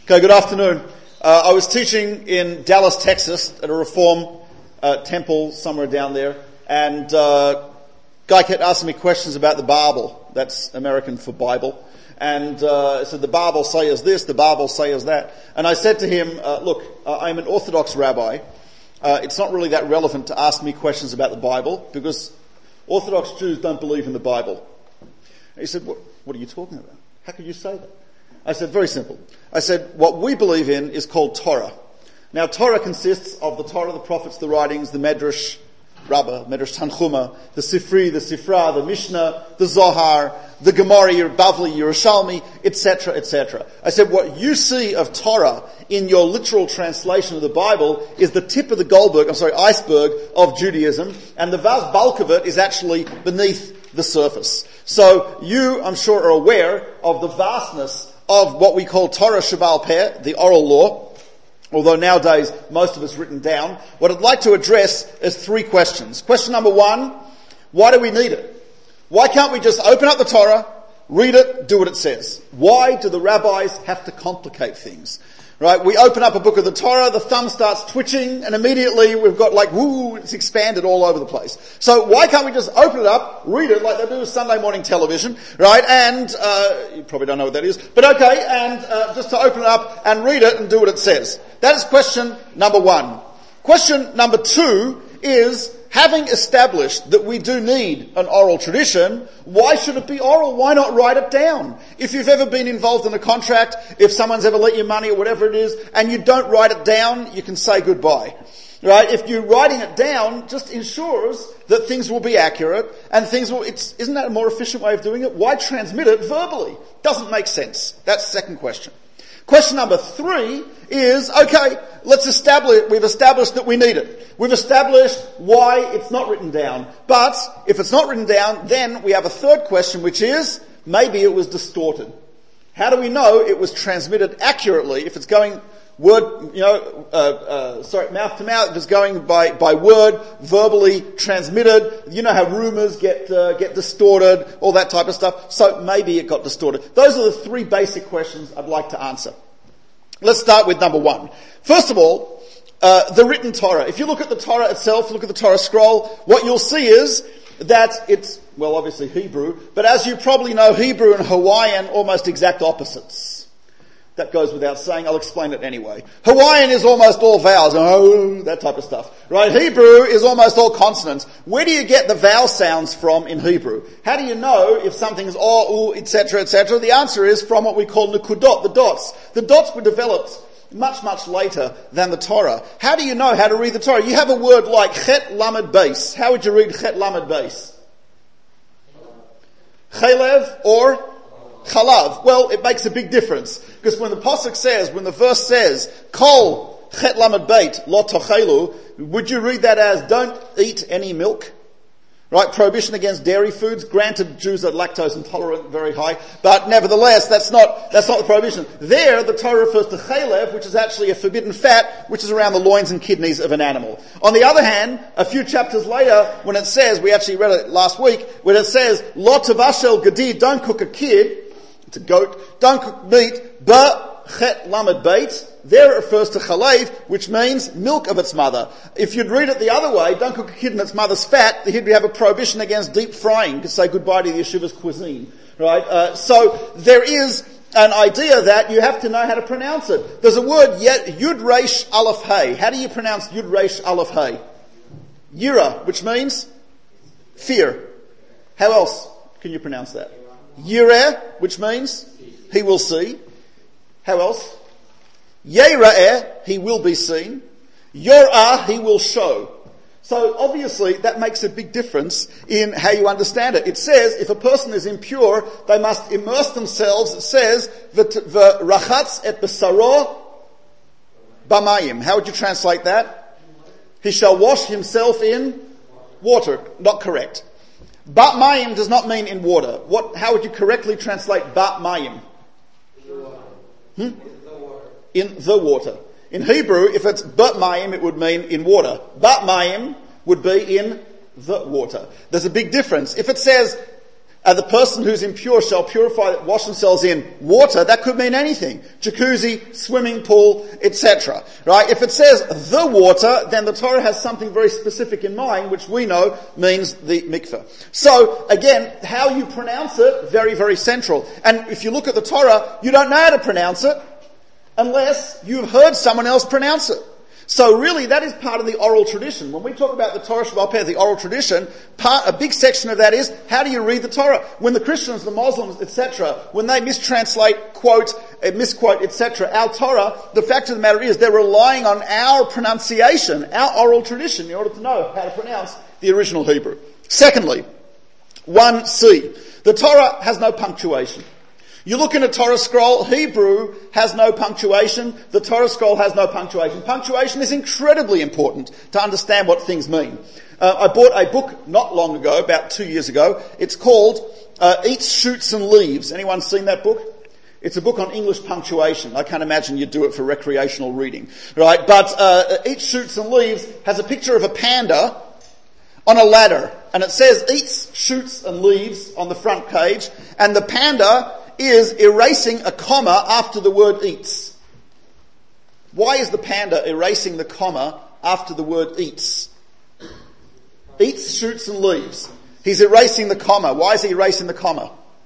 Okay, good afternoon. I was teaching in Dallas, Texas at a Reform temple somewhere down there, and guy kept asking me questions about the Bible. That's American for Bible. And said, the Bible says this, the Bible says that. And I said to him, look, I'm an Orthodox rabbi. It's not really that relevant to ask me questions about the Bible because Orthodox Jews don't believe in the Bible. And he said, what are you talking about? How could you say that? I said, very simple. I said, what we believe in is called Torah. Now, Torah consists of the Torah, the prophets, the writings, the Medrash Rabbah, Medrash Tanchuma, the Sifri, the Sifra, the Mishnah, the Zohar, the Gemara, Bavli, Yerushalmi, etc., etc. I said, what you see of Torah in your literal translation of the Bible is the tip of the iceberg of Judaism, and the vast bulk of it is actually beneath the surface. So you, I'm sure, are aware of the vastness of what we call Torah Shebaal Peh, the oral law, although nowadays most of it's written down. What I'd like to address is three questions. Question number one, why do we need it? Why can't we just open up the Torah, read it, do what it says? Why do the rabbis have to complicate things? Right? We open up a book of the Torah, the thumb starts twitching, and immediately we've got it's expanded all over the place. So why can't we just open it up, read it like they do with Sunday morning television, right? And, you probably don't know what that is, but okay, and just to open it up and read it and do what it says. That is question number one. Question number two is, having established that we do need an oral tradition, why should it be oral? Why not write it down? If you've ever been involved in a contract, if someone's ever lent you money or whatever it is, and you don't write it down, you can say goodbye. Right? If you're writing it down, just ensures that things will be accurate and isn't that a more efficient way of doing it? Why transmit it verbally? Doesn't make sense. That's the second question. Question number three is, okay, we've established that we need it. We've established why it's not written down. But if it's not written down, then we have a third question, which is, maybe it was distorted. How do we know it was transmitted accurately if it's going mouth to mouth, if it's going by word, verbally transmitted? You know how rumors get distorted, all that type of stuff. So maybe it got distorted. Those are the three basic questions I'd like to answer. Let's start with number one. First of all, the written Torah. If you look at the Torah itself, look at the Torah scroll, what you'll see is that it's, obviously Hebrew, but as you probably know, Hebrew and Hawaiian almost exact opposites. That goes without saying, I'll explain it anyway. Hawaiian is almost all vowels, that type of stuff. Right? Hebrew is almost all consonants. Where do you get the vowel sounds from in Hebrew? How do you know if something's etc., etc.? The answer is from what we call nekudot, the dots. The dots were developed much, much later than the Torah. How do you know how to read the Torah? You have a word like chet lamed beis. How would you read chet lamed beis? Chelev or Chalav. Well, it makes a big difference. Because when the verse says, Kol chet lamed beit lo tochelu, would you read that as, don't eat any milk? Right? Prohibition against dairy foods. Granted, Jews are lactose intolerant, very high. But nevertheless, that's not the prohibition. There, the Torah refers to chelev, which is actually a forbidden fat, which is around the loins and kidneys of an animal. On the other hand, a few chapters later, when it says, we actually read it last week, when it says, lo tavashel gadi, don't cook a kid, it's a goat, don't cook meat, but chet lamed beit, there it refers to chalev, which means milk of its mother. If you'd read it the other way, don't cook a kid in its mother's fat, here we have a prohibition against deep frying, to say goodbye to the yeshiva's cuisine. Right? So there is an idea that you have to know how to pronounce it. There's a word, yud resh aleph hey. How do you pronounce yud resh aleph hey? Yira, which means fear. How else can you pronounce that? Yireh, which means he will see. How else? Yera'eh, he will be seen. Yor'ah, he will show. So obviously that makes a big difference in how you understand it. It says if a person is impure, they must immerse themselves. It says v'rachatz et besaro bamayim. How would you translate that? He shall wash himself in water. Not correct. Bat mayim does not mean in water. How would you correctly translate bat mayim? In the water. In Hebrew, if it's bat mayim, it would mean in water. Bat mayim would be in the water. There's a big difference. If it says And the person who's impure shall wash themselves in water. That could mean anything. Jacuzzi, swimming pool, etc. Right? If it says the water, then the Torah has something very specific in mind, which we know means the mikveh. So, again, how you pronounce it, very, very central. And if you look at the Torah, you don't know how to pronounce it unless you've heard someone else pronounce it. So really, that is part of the oral tradition. When we talk about the Torah Shebaal Peh, the oral tradition, a big section of that is, how do you read the Torah? When the Christians, the Muslims, etc., when they mistranslate, quote, misquote, etc., our Torah, the fact of the matter is they're relying on our pronunciation, our oral tradition, in order to know how to pronounce the original Hebrew. Secondly, 1c, the Torah has no punctuation. You look in a Torah scroll, Hebrew has no punctuation, the Torah scroll has no punctuation. Punctuation is incredibly important to understand what things mean. I bought a book not long ago, about 2 years ago. It's called Eats, Shoots and Leaves. Anyone seen that book? It's a book on English punctuation. I can't imagine you'd do it for recreational reading, right? But Eats, Shoots and Leaves has a picture of a panda on a ladder, and it says Eats, Shoots and Leaves on the front page, and the panda is erasing a comma after the word eats. Why is the panda erasing the comma after the word eats? Eats, shoots and leaves. He's erasing the comma. Why is he erasing the comma?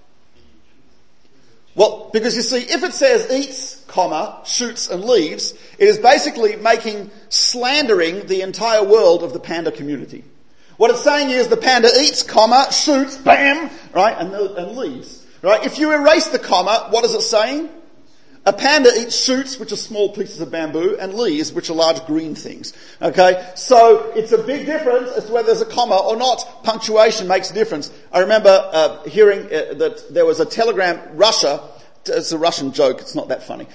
Well, because you see, if it says eats, comma, shoots and leaves, it is basically slandering the entire world of the panda community. What it's saying is the panda eats, comma, shoots, bam, right, and leaves. Right? If you erase the comma, what is it saying? A panda eats shoots, which are small pieces of bamboo, and leaves, which are large green things. Okay? So, it's a big difference as to whether there's a comma or not. Punctuation makes a difference. I remember hearing that there was a telegram, Russia, it's a Russian joke, it's not that funny.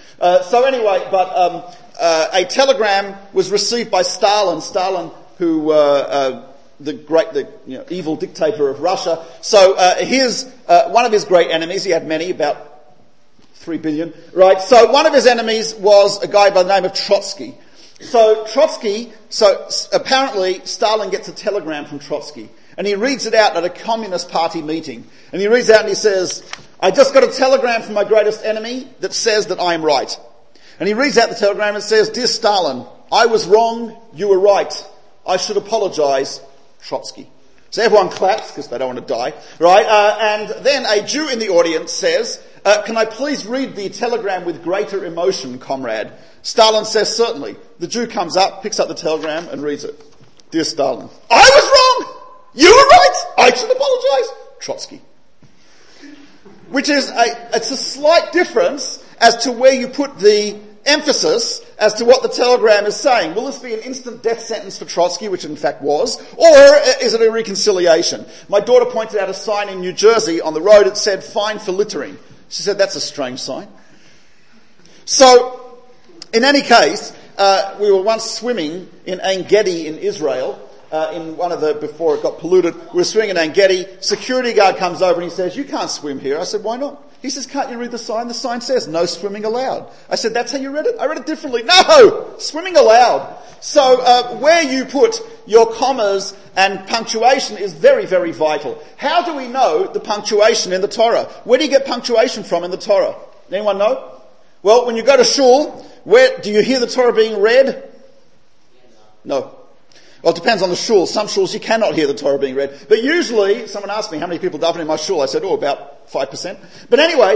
A telegram was received by Stalin, who the evil dictator of Russia. So one of his great enemies, he had many, about 3 billion, right? So one of his enemies was a guy by the name of Trotsky. So apparently Stalin gets a telegram from Trotsky, and he reads it out at a Communist Party meeting. And he reads out and he says, I just got a telegram from my greatest enemy that says that I am right. And he reads out the telegram and says, Dear Stalin, I was wrong, you were right. I should apologize, Trotsky. So everyone claps because they don't want to die, right? And then a Jew in the audience says, can I please read the telegram with greater emotion, comrade? Stalin says, certainly. The Jew comes up, picks up the telegram and reads it. Dear Stalin, I was wrong! You were right! I should apologize, Trotsky. Which is it's a slight difference as to where you put the emphasis as to what the telegram is saying. Will this be an instant death sentence for Trotsky, which it in fact was, or is it a reconciliation? My daughter pointed out a sign in New Jersey on the road. It said, fine for littering. She said, that's a strange sign. So, in any case, we were once swimming in Ein Gedi in Israel, before it got polluted. We were swimming in Ein Gedi. Security guard comes over and he says, you can't swim here. I said, why not? He says, can't you read the sign? The sign says, no swimming allowed. I said, that's how you read it? I read it differently. No! Swimming allowed. So, where you put your commas and punctuation is very, very vital. How do we know the punctuation in the Torah? Where do you get punctuation from in the Torah? Anyone know? Well, when you go to shul, where do you hear the Torah being read? No. Well, it depends on the shul. Some shuls you cannot hear the Torah being read. But usually, someone asked me how many people daven in my shul. I said, about 5%. But anyway,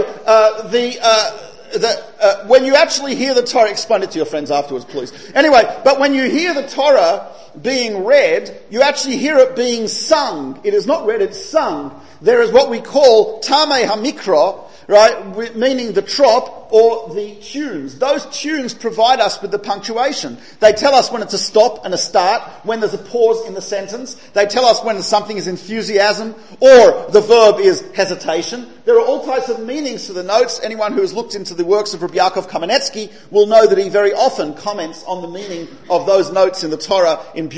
when you actually hear the Torah, explain it to your friends afterwards, please. Anyway, but when you hear the Torah being read, you actually hear it being sung. It is not read, it's sung. There is what we call Tamei HaMikra, right, meaning the trop or the tunes. Those tunes provide us with the punctuation. They tell us when it's a stop and a start, when there's a pause in the sentence. They tell us when something is enthusiasm or the verb is hesitation. There are all types of meanings to the notes. Anyone who has looked into the works of Rabbi Yaakov Kamenetsky will know that he very often comments on the meaning of those notes in the Torah in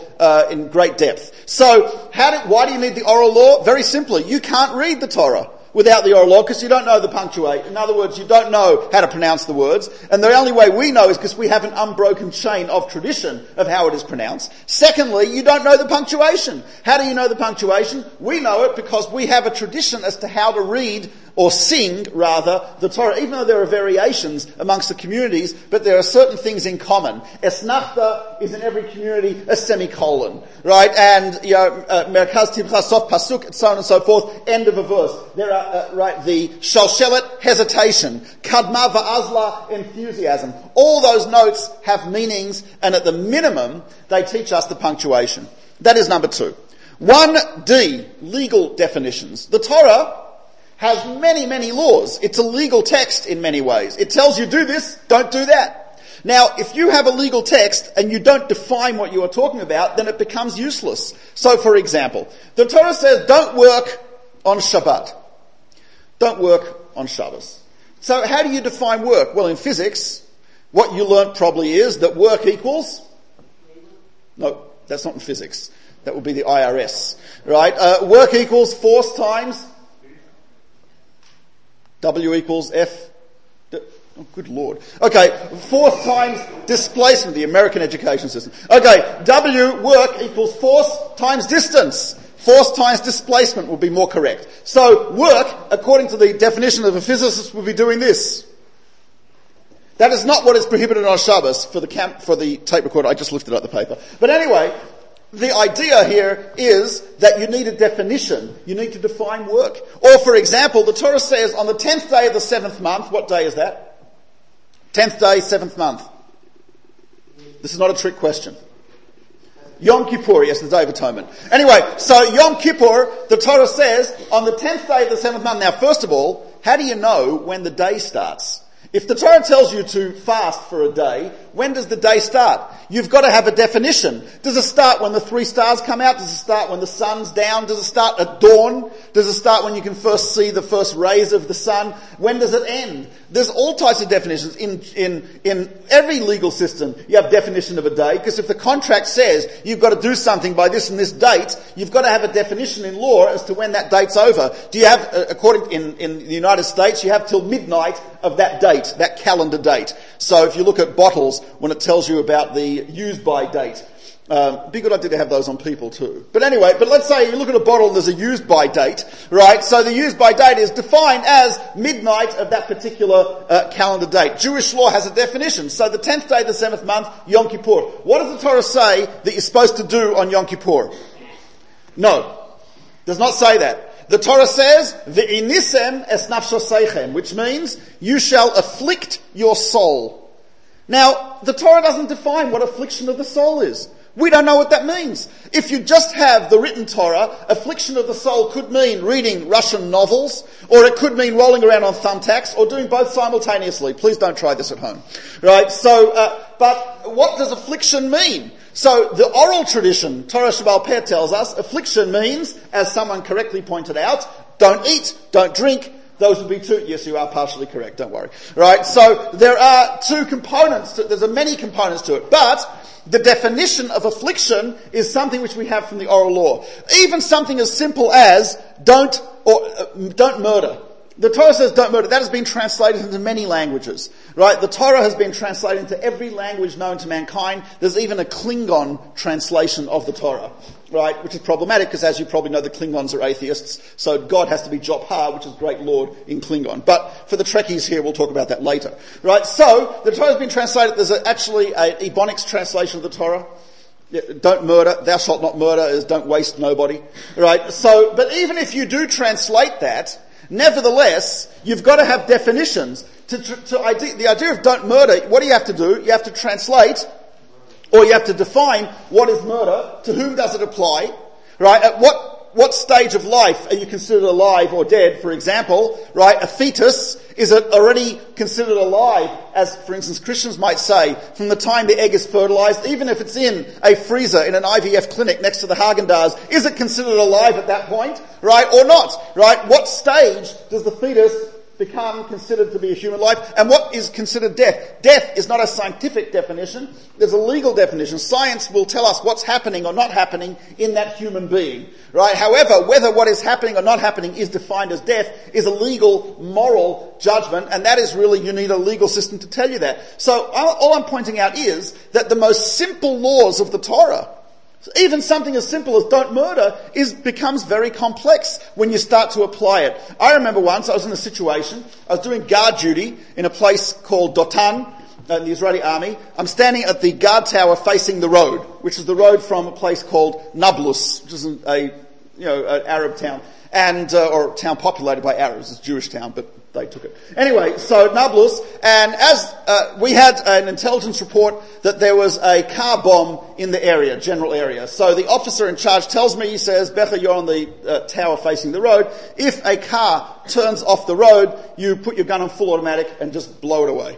great depth. So, why do you need the oral law? Very simply, you can't read the Torah. without the oral law because you don't know the punctuation. In other words, you don't know how to pronounce the words. And the only way we know is because we have an unbroken chain of tradition of how it is pronounced. Secondly, you don't know the punctuation. How do you know the punctuation? We know it because we have a tradition as to how to read or sing, rather, the Torah, even though there are variations amongst the communities, but there are certain things in common. Esnafta is in every community a semicolon, right? And, Merkaz Tibcha Sof Pasuk, so on and so forth, end of a verse. There are, the Shalshelet, hesitation, Kadma Va'azla, enthusiasm. All those notes have meanings, and at the minimum, they teach us the punctuation. That is number 2. 1D, legal definitions. The Torah has many, many laws. It's a legal text in many ways. It tells you do this, don't do that. Now, if you have a legal text and you don't define what you are talking about, then it becomes useless. So, for example, the Torah says don't work on Shabbat. Don't work on Shabbos. So how do you define work? Well, in physics, what you learnt probably is that work equals... No, that's not in physics. That would be the IRS, right? Work equals force times... W equals F. Oh, good Lord. Okay, force times displacement, the American education system. Okay, W, work, equals force times distance. Force times displacement would be more correct. So, work, according to the definition of a physicist, would be doing this. That is not what is prohibited on Shabbos for the tape recorder. I just lifted up the paper. But anyway, the idea here is that you need a definition. You need to define work. Or, for example, the Torah says on the 10th day of the 7th month, what day is that? 10th day, 7th month. This is not a trick question. Yom Kippur, yes, the Day of Atonement. Anyway, so Yom Kippur, the Torah says on the 10th day of the 7th month. Now, first of all, how do you know when the day starts? If the Torah tells you to fast for a day, when does the day start? You've got to have a definition. Does it start when the 3 stars come out? Does it start when the sun's down? Does it start at dawn? Does it start when you can first see the first rays of the sun? When does it end? There's all types of definitions. In every legal system, you have definition of a day, because if the contract says you've got to do something by this and this date, you've got to have a definition in law as to when that date's over. Do you have, according in the United States, you have till midnight of that date, that calendar date. So if you look at bottles, when it tells you about the use by date, be a good idea to have those on people too. But anyway, let's say you look at a bottle and there's a use by date, right? So the use by date is defined as midnight of that particular calendar date. Jewish law has a definition. So the 10th day of the 7th month, Yom Kippur. What does the Torah say that you're supposed to do on Yom Kippur? No. Does not say that. The Torah says, V'inisem es nafshoseichem, which means you shall afflict your soul. Now, the Torah doesn't define what affliction of the soul is. We don't know what that means. If you just have the written Torah, affliction of the soul could mean reading Russian novels, or it could mean rolling around on thumbtacks, or doing both simultaneously. Please don't try this at home. Right? So, but what does affliction mean? So the oral tradition, Torah Shebaal Peh, tells us affliction means, as someone correctly pointed out, don't eat, don't drink. Those would be 2. Yes, you are partially correct. Don't worry. Right? So there are 2 components. There's many components to it, but the definition of affliction is something which we have from the oral law. Even something as simple as don't murder. The Torah says don't murder. That has been translated into many languages, right? The Torah has been translated into every language known to mankind. There's even a Klingon translation of the Torah, right? Which is problematic because, as you probably know, the Klingons are atheists. So God has to be Jopha, which is great Lord in Klingon. But for the Trekkies here, we'll talk about that later, right? So the Torah has been translated. There's actually a Ebonics translation of the Torah. Don't murder. Thou shalt not murder is don't waste nobody, right? So, but even if you do translate that, nevertheless, you've got to have definitions. The idea of don't murder, what do you have to do? You have to translate, or you have to define what is murder, to whom does it apply, right? At what stage of life are you considered alive or dead, for example, right? A fetus, is it already considered alive, as, for instance, Christians might say, from the time the egg is fertilized, even if it's in a freezer in an IVF clinic next to the Haagen-Dazs, is it considered alive at that point, right, or not, right? What stage does the fetus become considered to be a human life? And what is considered death? Death is not a scientific definition. There's a legal definition. Science will tell us what's happening or not happening in that human being, right? However, whether what is happening or not happening is defined as death is a legal, moral judgment, and that is really, you need a legal system to tell you that. So all I'm pointing out is that the most simple laws of the Torah, even something as simple as don't murder, becomes very complex when you start to apply it. I remember once I was in a situation, I was doing guard duty in a place called Dotan, in the Israeli army. I'm standing at the guard tower facing the road, which is the road from a place called Nablus, which is an Arab town, and or a town populated by Arabs. It's a Jewish town, but they took it. Anyway, so Nablus, and as we had an intelligence report that there was a car bomb in the area, general area. So the officer in charge tells me, he says, Becher, you're on the tower facing the road. If a car turns off the road, you put your gun on full automatic and just blow it away.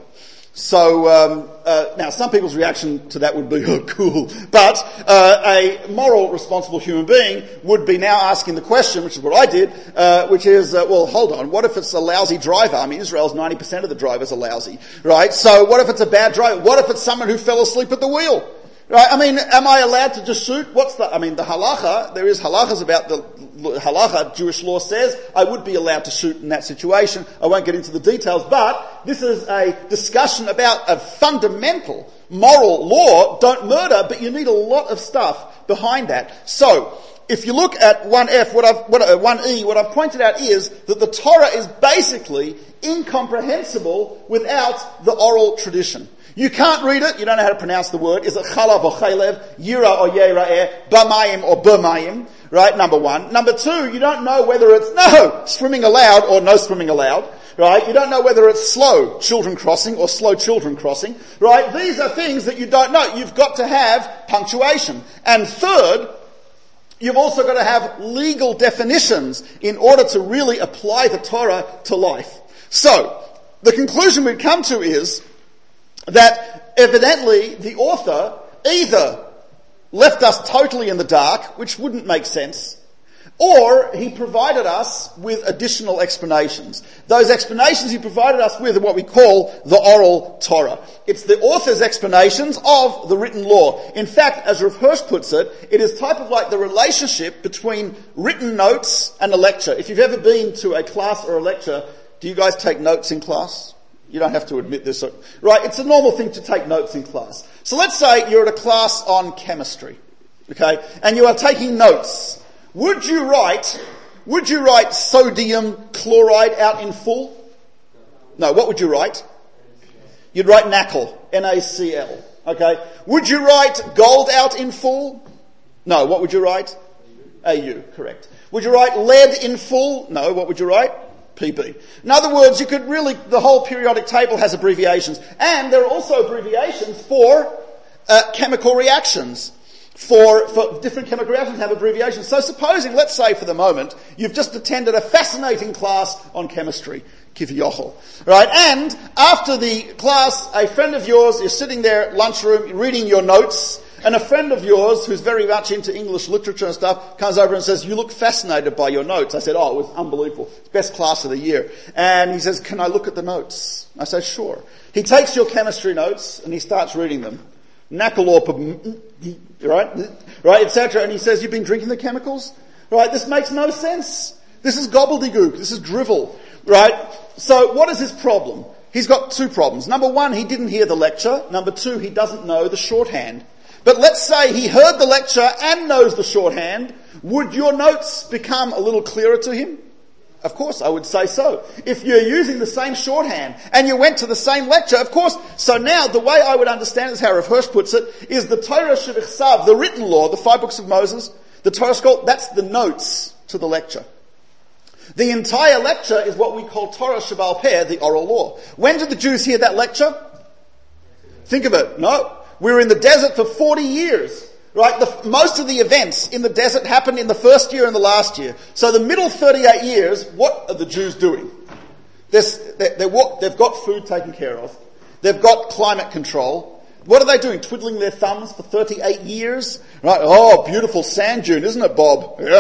So now some people's reaction to that would be, oh, cool. But a moral, responsible human being would be now asking the question, which is what I did, which is, well, hold on, what if it's a lousy driver? I mean, Israel's 90% of the drivers are lousy, right? So what if it's a bad driver? What if it's someone who fell asleep at the wheel? Right? I mean, am I allowed to just shoot? The halacha, there is halachas about the halacha, Jewish law says I would be allowed to shoot in that situation. I won't get into the details, but this is a discussion about a fundamental moral law, don't murder, but you need a lot of stuff behind that. So, if you look at 1F, 1E, what I've pointed out is that the Torah is basically incomprehensible without the oral tradition. You can't read it, you don't know how to pronounce the word. Is it chalav or chalev, yira or yera'eh, bamayim or bermayim, right? Number one. Number two, you don't know whether it's swimming allowed or no swimming allowed, right? You don't know whether it's slow children crossing or slow children crossing, right? These are things that you don't know. You've got to have punctuation. And third, you've also got to have legal definitions in order to really apply the Torah to life. So, the conclusion we've come to is that evidently the author either left us totally in the dark, which wouldn't make sense, or he provided us with additional explanations. Those explanations he provided us with are what we call the oral Torah. It's the author's explanations of the written law. In fact, as Rav Hirsch puts it, it is type of like the relationship between written notes and a lecture. If you've ever been to a class or a lecture, do you guys take notes in class? You don't have to admit this. Right, it's a normal thing to take notes in class. So let's say you're at a class on chemistry, okay, and you are taking notes. Would you write sodium chloride out in full? No, what would you write? You'd write NaCl, NaCl, okay. Would you write gold out in full? No, what would you write? Au, correct. Would you write lead in full? No, what would you write? PB. In other words, you could really, the whole periodic table has abbreviations. And there are also abbreviations for chemical reactions. For different chemical reactions have abbreviations. So supposing, let's say for the moment, you've just attended a fascinating class on chemistry, Kivyochel, right? And after the class, a friend of yours is sitting there at lunchroom reading your notes, and a friend of yours, who's very much into English literature and stuff, comes over and says, you look fascinated by your notes. I said, oh, it was unbelievable. It's best class of the year. And he says, can I look at the notes? I said, sure. He takes your chemistry notes and he starts reading them. NaCl, right, etc. And he says, you've been drinking the chemicals? Right, this makes no sense. This is gobbledygook. This is drivel. Right? So what is his problem? He's got two problems. Number one, he didn't hear the lecture. Number two, he doesn't know the shorthand. But let's say he heard the lecture and knows the shorthand. Would your notes become a little clearer to him? Of course, I would say so. If you're using the same shorthand and you went to the same lecture, of course. So now, the way I would understand it, as how Rav Hirsch puts it, is the Torah Shevichsav, the written law, the 5 books of Moses, the Torah scroll, that's the notes to the lecture. The entire lecture is what we call Torah Sheba'al Peh, the oral law. When did the Jews hear that lecture? Think of it. No. We were in the desert for 40 years, right? Most of the events in the desert happened in the first year and the last year. So the middle 38 years, what are the Jews doing? They've got food taken care of. They've got climate control. What are they doing? Twiddling their thumbs for 38 years? Right? Oh, beautiful sand dune, isn't it, Bob? Yeah.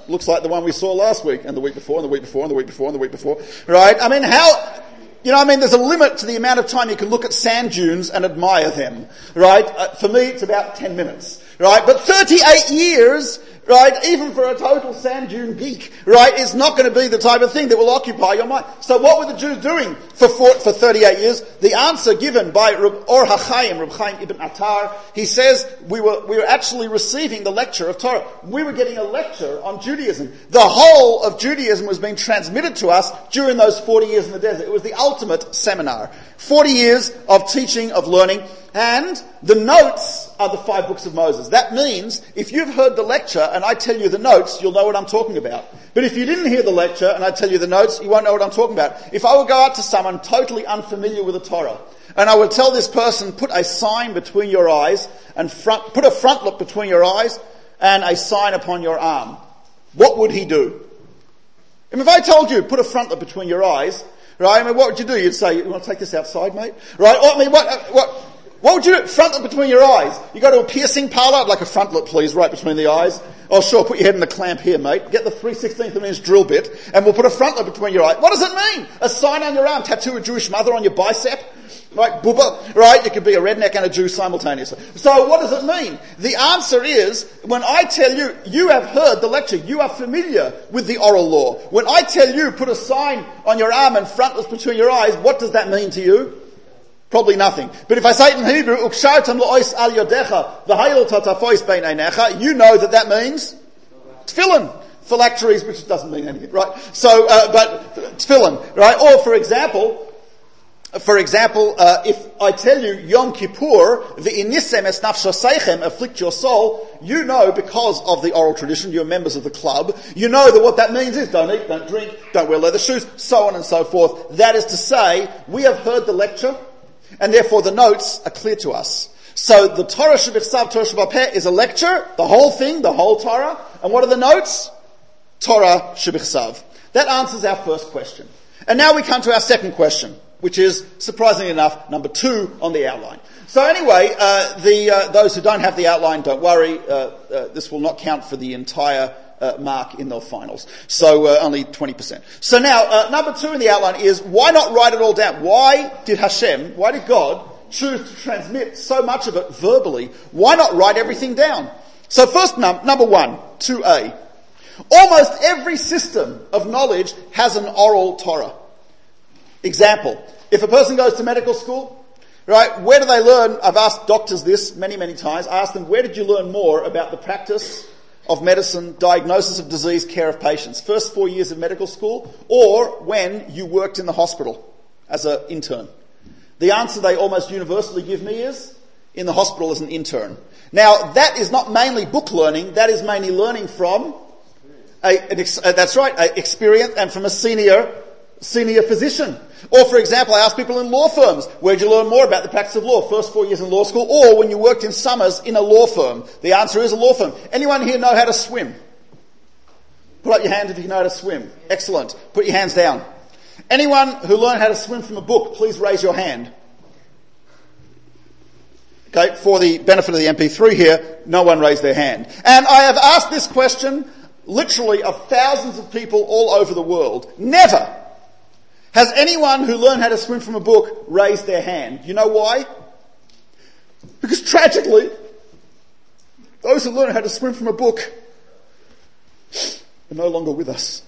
looks like the one we saw last week, and the week before, and the week before, and the week before, and the week before. Right? I mean, there's a limit to the amount of time you can look at sand dunes and admire them. Right? For me, it's about 10 minutes. Right? But 38 years, right, even for a total sand dune geek, right, is not going to be the type of thing that will occupy your mind. So what were the Jews doing for 38 years? The answer given by Or HaChaim, Reb Chaim Ibn Attar, he says we were actually receiving the lecture of Torah. We were getting a lecture on Judaism. The whole of Judaism was being transmitted to us during those 40 years in the desert. It was the ultimate seminar. 40 years of teaching, of learning, and the notes are the 5 books of Moses. That means if you've heard the lecture and I tell you the notes, you'll know what I'm talking about. But if you didn't hear the lecture and I tell you the notes, you won't know what I'm talking about. If I would go out to someone totally unfamiliar with the Torah, and I would tell this person, put a sign between your eyes and put a frontlet between your eyes and a sign upon your arm, what would he do? And if I told you, put a frontlet between your eyes, right, I mean, what would you do? You'd say, you want to take this outside, mate? Right? I mean, what would you do? Frontlet between your eyes. You go to a piercing parlour, I'd like a frontlet, please, right between the eyes. Oh, sure, put your head in the clamp here, mate. Get the 3/16 of an inch drill bit, and we'll put a frontlet between your eyes. What does it mean? A sign on your arm, tattoo a Jewish mother on your bicep? Right, bubba, right? You could be a redneck and a Jew simultaneously. So what does it mean? The answer is, when I tell you, you have heard the lecture, you are familiar with the oral law. When I tell you, put a sign on your arm and frontlets between your eyes, what does that mean to you? Probably nothing. But if I say it in Hebrew, ukshartam la'ois al yodecha, v'hayil tatafois bein einecha, you know that means tefillin. Phylacteries, which doesn't mean anything, right? So, but tefillin, right? Or for example, if I tell you Yom Kippur, v'inisem es nafshoseichem, afflict your soul, you know because of the oral tradition, you're members of the club, you know that what that means is don't eat, don't drink, don't wear leather shoes, so on and so forth. That is to say, we have heard the lecture, and therefore the notes are clear to us. So the Torah Shebichsav, Torah Sheba'al Peh is a lecture, the whole thing, the whole Torah, and what are the notes? Torah Shebichsav. That answers our first question. And now we come to our second question, which is, surprisingly enough, number 2 on the outline. So anyway, those who don't have the outline, don't worry, this will not count for the entire mark in the finals. So only 20%. So now, number 2 in the outline is, why not write it all down? Why did God choose to transmit so much of it verbally? Why not write everything down? So first, number 1, 2a. Almost every system of knowledge has an oral Torah. Example, if a person goes to medical school, right, where do they learn? I've asked doctors this many, many times. I asked them, where did you learn more about the practice of medicine, diagnosis of disease, care of patients? First 4 years of medical school, or when you worked in the hospital as an intern? The answer they almost universally give me is, in the hospital as an intern. Now, that is not mainly book learning, that is mainly learning from experience and from a senior physician. Or, for example, I ask people in law firms, where did you learn more about the practice of law? First 4 years in law school, or when you worked in summers in a law firm? The answer is a law firm. Anyone here know how to swim? Put up your hand if you know how to swim. Excellent. Put your hands down. Anyone who learned how to swim from a book, please raise your hand. Okay, for the benefit of the MP3 here, no one raised their hand. And I have asked this question literally of thousands of people all over the world. Never has anyone who learned how to swim from a book raised their hand. You know why? Because tragically, those who learn how to swim from a book are no longer with us.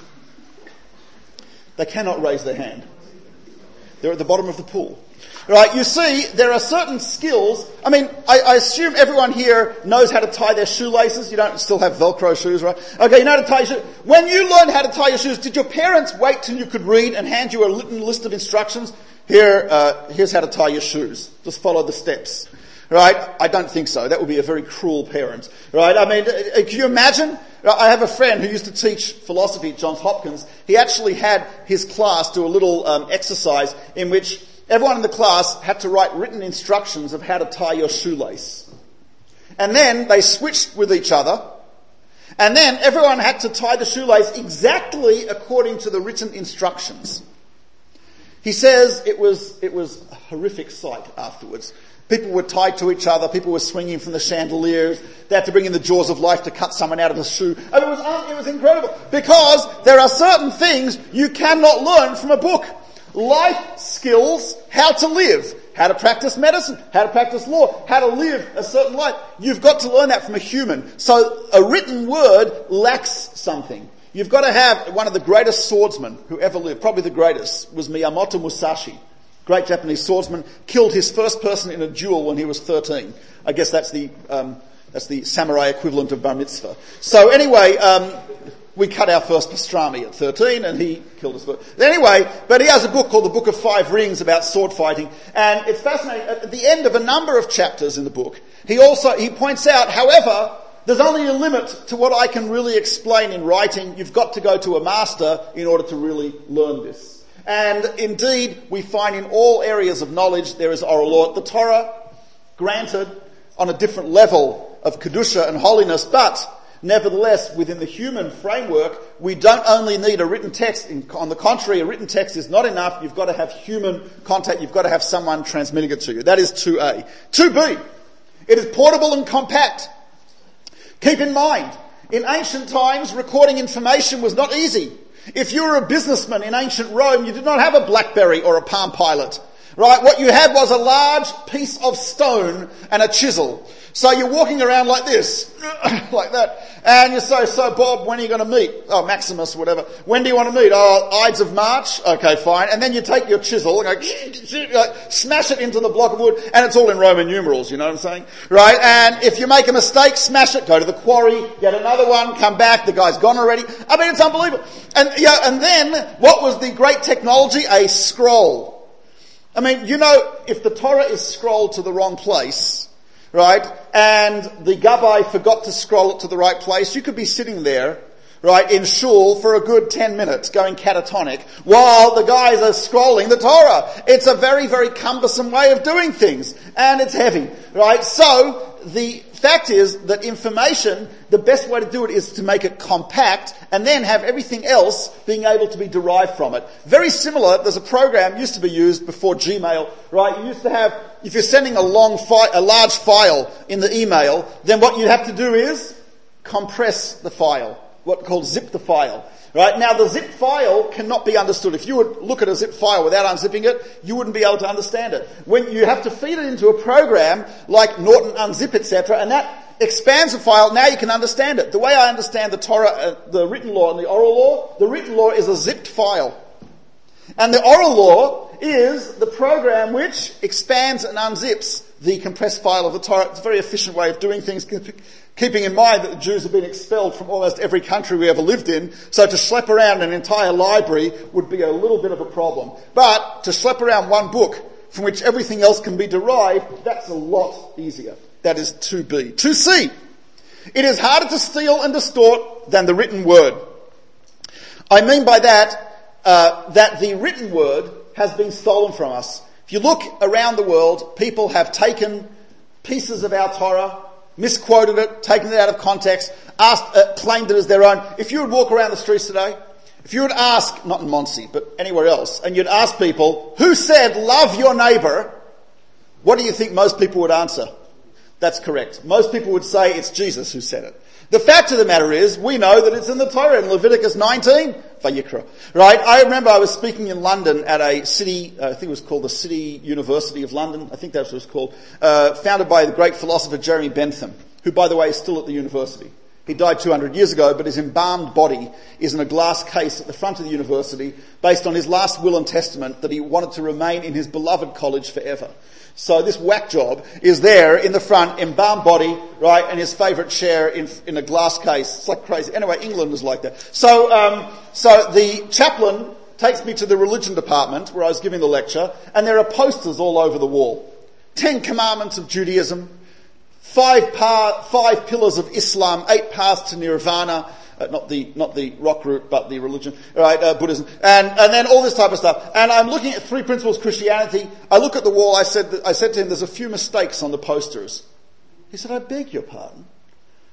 They cannot raise their hand. They're at the bottom of the pool. Right, you see, there are certain skills. I mean, I assume everyone here knows how to tie their shoelaces. You don't still have Velcro shoes, right? Okay, you know how to tie your shoes. When you learned how to tie your shoes, did your parents wait till you could read and hand you a written list of instructions? Here's how to tie your shoes. Just follow the steps. Right? I don't think so. That would be a very cruel parent. Right? I mean, can you imagine? I have a friend who used to teach philosophy at Johns Hopkins. He actually had his class do a little exercise in which everyone in the class had to write written instructions of how to tie your shoelace. And then they switched with each other. And then everyone had to tie the shoelace exactly according to the written instructions. He says it was a horrific sight afterwards. People were tied to each other. People were swinging from the chandeliers. They had to bring in the jaws of life to cut someone out of a shoe. And it was incredible, because there are certain things you cannot learn from a book. Life skills, how to live, how to practice medicine, how to practice law, how to live a certain life. You've got to learn that from a human. So a written word lacks something. You've got to have one of the greatest swordsmen who ever lived, probably the greatest, was Miyamoto Musashi. Great Japanese swordsman, killed his first person in a duel when he was 13. I guess that's the samurai equivalent of bar mitzvah. So anyway, we cut our first pastrami at 13 and he killed us first. Anyway, but he has a book called The Book of Five Rings about sword fighting, and it's fascinating. At the end of a number of chapters in the book, he points out, however, there's only a limit to what I can really explain in writing. You've got to go to a master in order to really learn this. And indeed, we find in all areas of knowledge there is oral law. The Torah, granted, on a different level of kedusha and holiness, but nevertheless, within the human framework, we don't only need a written text. On the contrary, a written text is not enough. You've got to have human contact. You've got to have someone transmitting it to you. That is 2A. 2B, it is portable and compact. Keep in mind, in ancient times, recording information was not easy. If you were a businessman in ancient Rome, you did not have a BlackBerry or a Palm Pilot, right? What you had was a large piece of stone and a chisel. So you're walking around like this, like that, and you say, so Bob, when are you going to meet? Oh, Maximus, whatever. When do you want to meet? Oh, Ides of March? Okay, fine. And then you take your chisel and go, smash it into the block of wood, and it's all in Roman numerals, you know what I'm saying? Right? And if you make a mistake, smash it, go to the quarry, get another one, come back, the guy's gone already. I mean, it's unbelievable. And then, what was the great technology? A scroll. I mean, you know, if the Torah is scrolled to the wrong place, right, and the Gabbai forgot to scroll it to the right place, you could be sitting there, right, in shul for a good 10 minutes going catatonic while the guys are scrolling the Torah. It's a very, very cumbersome way of doing things, and it's heavy, right? So the fact is that information, the best way to do it is to make it compact and then have everything else being able to be derived from it. Very similar, there's a program used to be used before Gmail, right? You used to have, if you're sending a large file in the email, then what you have to do is compress the file, what's called zip the file. Right? Now the zip file cannot be understood. If you would look at a zip file without unzipping it, you wouldn't be able to understand it. When you have to feed it into a program like Norton Unzip, etc., and that expands the file, now you can understand it. The way I understand the Torah, the written law and the oral law, the written law is a zipped file. And the oral law is the program which expands and unzips the compressed file of the Torah. It's a very efficient way of doing things, keeping in mind that the Jews have been expelled from almost every country we ever lived in, so to schlep around an entire library would be a little bit of a problem. But to schlep around one book from which everything else can be derived, that's a lot easier. That is 2B. 2C. It is harder to steal and distort than the written word. I mean by that, that the written word has been stolen from us. If you look around the world, people have taken pieces of our Torah, misquoted it, taken it out of context, claimed it as their own. If you would walk around the streets today, if you would ask, not in Monsey, but anywhere else, and you'd ask people, who said love your neighbour, what do you think most people would answer? That's correct. Most people would say it's Jesus who said it. The fact of the matter is, we know that it's in the Torah, in Leviticus 19, Vayikra. Right? I remember I was speaking in London at a city, I think it was called the City University of London, I think that's what it was called, founded by the great philosopher Jeremy Bentham, who, by the way, is still at the university. He died 200 years ago, but his embalmed body is in a glass case at the front of the university based on his last will and testament that he wanted to remain in his beloved college forever. So this whack job is there in the front, embalmed body, right, and his favourite chair in a glass case. It's like crazy. Anyway, England was like that. So the chaplain takes me to the religion department where I was giving the lecture, and there are posters all over the wall. 10 Commandments of Judaism, 5 pillars of Islam, 8 paths to Nirvana, not the rock route, but the religion, right, Buddhism, and then all this type of stuff. And I'm looking at 3 principles of Christianity. I look at the wall, I said to him, there's a few mistakes on the posters. He said, I beg your pardon.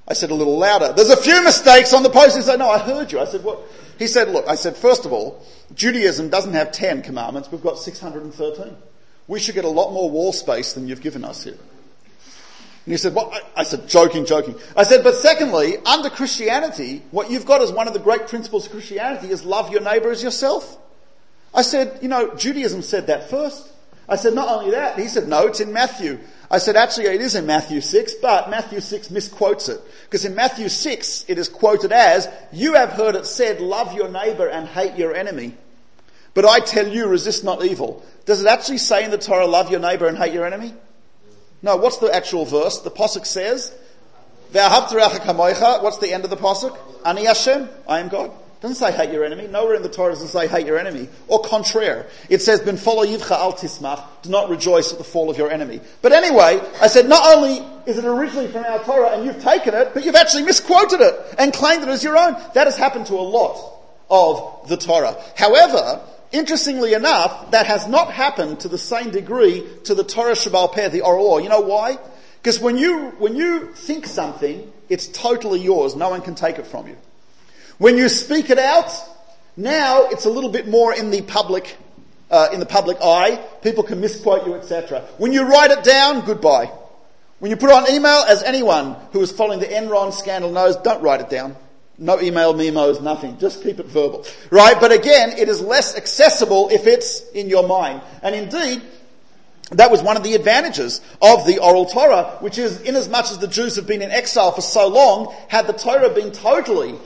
I said a little louder. There's a few mistakes on the post. He said, no, I heard you. I said, what? He said, look, I said, first of all, Judaism doesn't have 10 commandments. We've got 613. We should get a lot more wall space than you've given us here. And he said, what? I said, joking. I said, but secondly, under Christianity, what you've got as one of the great principles of Christianity is love your neighbour as yourself. I said, Judaism said that first. I said, not only that, he said, no, it's in Matthew. I said, actually, it is in Matthew 6, but Matthew 6 misquotes it. Because in Matthew 6, it is quoted as, you have heard it said, love your neighbour and hate your enemy. But I tell you, resist not evil. Does it actually say in the Torah, love your neighbour and hate your enemy? No, what's the actual verse? The Pasuk says, Ve'ahavta re'acha kamocha. What's the end of the Pasuk? Ani Hashem, I am God. Doesn't say hate your enemy. Nowhere in the Torah does it say hate your enemy. Or contraire. It says, Ben follow yivcha al tismach. Do not rejoice at the fall of your enemy. But anyway, I said, not only is it originally from our Torah and you've taken it, but you've actually misquoted it and claimed it as your own. That has happened to a lot of the Torah. However, interestingly enough, that has not happened to the same degree to the Torah Shebaal Peh, the oral law. You know why? Because when you think something, it's totally yours. No one can take it from you. When you speak it out, now it's a little bit more in the public eye. People can misquote you, etc. When you write it down, goodbye. When you put it on email, as anyone who is following the Enron scandal knows, don't write it down. No email memos, nothing. Just keep it verbal. Right? But again, it is less accessible if it's in your mind. And indeed, that was one of the advantages of the oral Torah, which is, inasmuch as the Jews have been in exile for so long, had the Torah been totally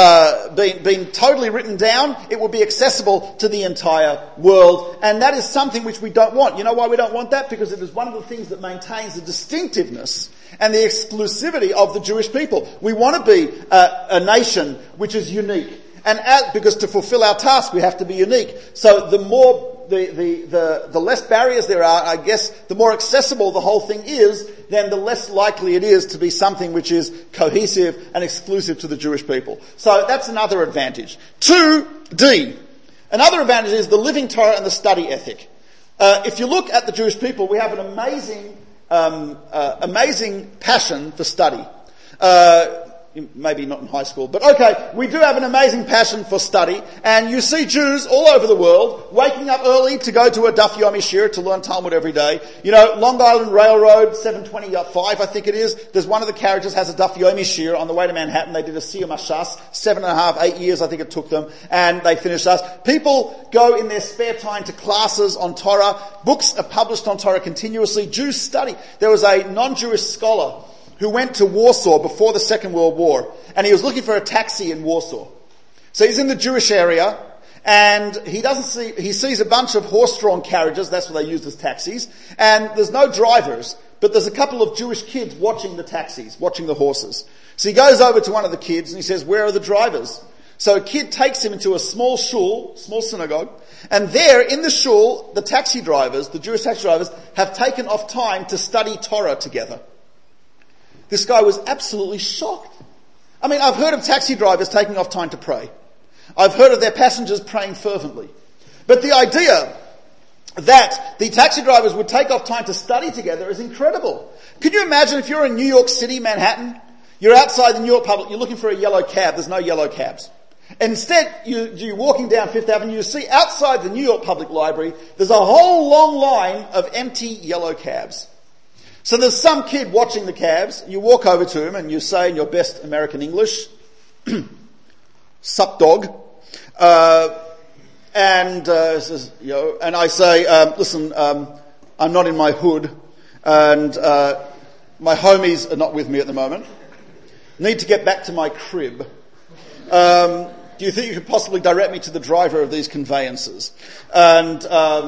written down, it would be accessible to the entire world. And that is something which we don't want. You know why we don't want that? Because it is one of the things that maintains the distinctiveness and the exclusivity of the Jewish people. We want to be a nation which is unique. And because to fulfill our task, we have to be unique. So the more the less barriers there are, I guess, the more accessible the whole thing is, then the less likely it is to be something which is cohesive and exclusive to the Jewish people. So that's another advantage. 2D. Another advantage is the living Torah and the study ethic. If you look at the Jewish people, we have an amazing passion for study. Maybe not in high school, but okay, we do have an amazing passion for study, and you see Jews all over the world waking up early to go to a Daf Yomi Shir to learn Talmud every day. Long Island Railroad, 725 I think it is, there's one of the carriages has a Daf Yomi Shir on the way to Manhattan. They did a Siyum Hashas, 7.5, 8 years I think it took them, and they finished us. People go in their spare time to classes on Torah. Books are published on Torah continuously. Jews study. There was a non-Jewish scholar who went to Warsaw before the Second World War, and he was looking for a taxi in Warsaw. So he's in the Jewish area, and he sees a bunch of horse-drawn carriages, that's what they used as taxis, and there's no drivers, but there's a couple of Jewish kids watching the taxis, watching the horses. So he goes over to one of the kids and he says, where are the drivers? So a kid takes him into a small shul, small synagogue, and there in the shul, the taxi drivers, the Jewish taxi drivers, have taken off time to study Torah together. This guy was absolutely shocked. I mean, I've heard of taxi drivers taking off time to pray. I've heard of their passengers praying fervently. But the idea that the taxi drivers would take off time to study together is incredible. Could you imagine if you're in New York City, Manhattan, you're outside the New York public, you're looking for a yellow cab, there's no yellow cabs. Instead, you're walking down Fifth Avenue, you see outside the New York Public Library, there's a whole long line of empty yellow cabs. So there's some kid watching the cabs, you walk over to him and you say in your best American English, sup dog, and I say, listen, I'm not in my hood, and my homies are not with me at the moment. Need to get back to my crib. Do you think you could possibly direct me to the driver of these conveyances? And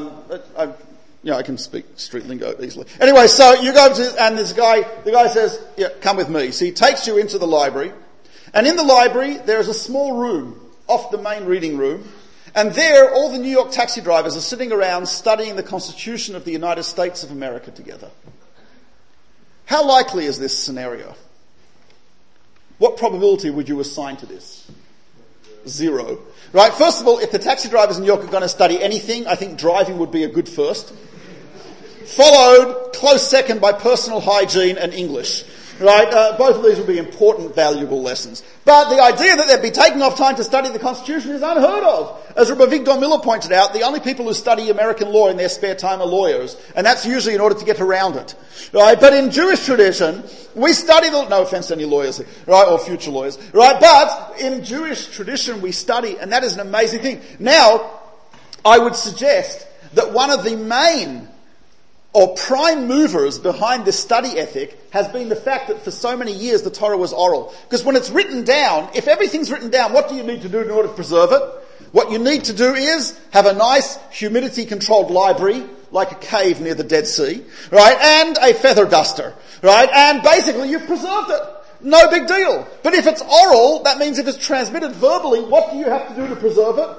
I can speak street lingo easily. Anyway, so you go to, and the guy says, yeah, come with me. So he takes you into the library, and in the library there is a small room off the main reading room, and there all the New York taxi drivers are sitting around studying the Constitution of the United States of America together. How likely is this scenario? What probability would you assign to this? 0. Right, first of all, if the taxi drivers in New York are going to study anything, I think driving would be a good first. Followed, close second, by personal hygiene and English. Right? Both of these will be important, valuable lessons. But the idea that they'd be taking off time to study the Constitution is unheard of. As Rabbi Victor Miller pointed out, the only people who study American law in their spare time are lawyers, and that's usually in order to get around it. Right? But in Jewish tradition, we study the, no offense to any lawyers here, right, or future lawyers, right? But in Jewish tradition we study, and that is an amazing thing. Now, I would suggest that one of the main or prime movers behind this study ethic has been the fact that for so many years the Torah was oral. Because when it's written down, if everything's written down, what do you need to do in order to preserve it? What you need to do is have a nice humidity-controlled library, like a cave near the Dead Sea, right? And a feather duster, right? And basically you've preserved it. No big deal. But if it's oral, that means if it's transmitted verbally, what do you have to do to preserve it?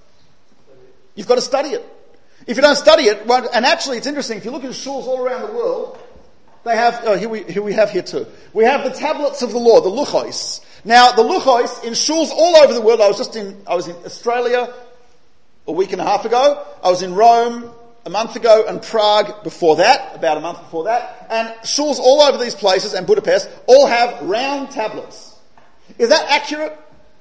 You've got to study it. If you don't study it, and actually it's interesting, if you look at shuls all around the world, they have, here we have here too. We have the tablets of the law, the luchos. Now, the luchos in shuls all over the world, I was in Australia a week and a half ago, I was in Rome a month ago, and Prague before that, about a month before that, and shuls all over these places, and Budapest, all have round tablets. Is that accurate?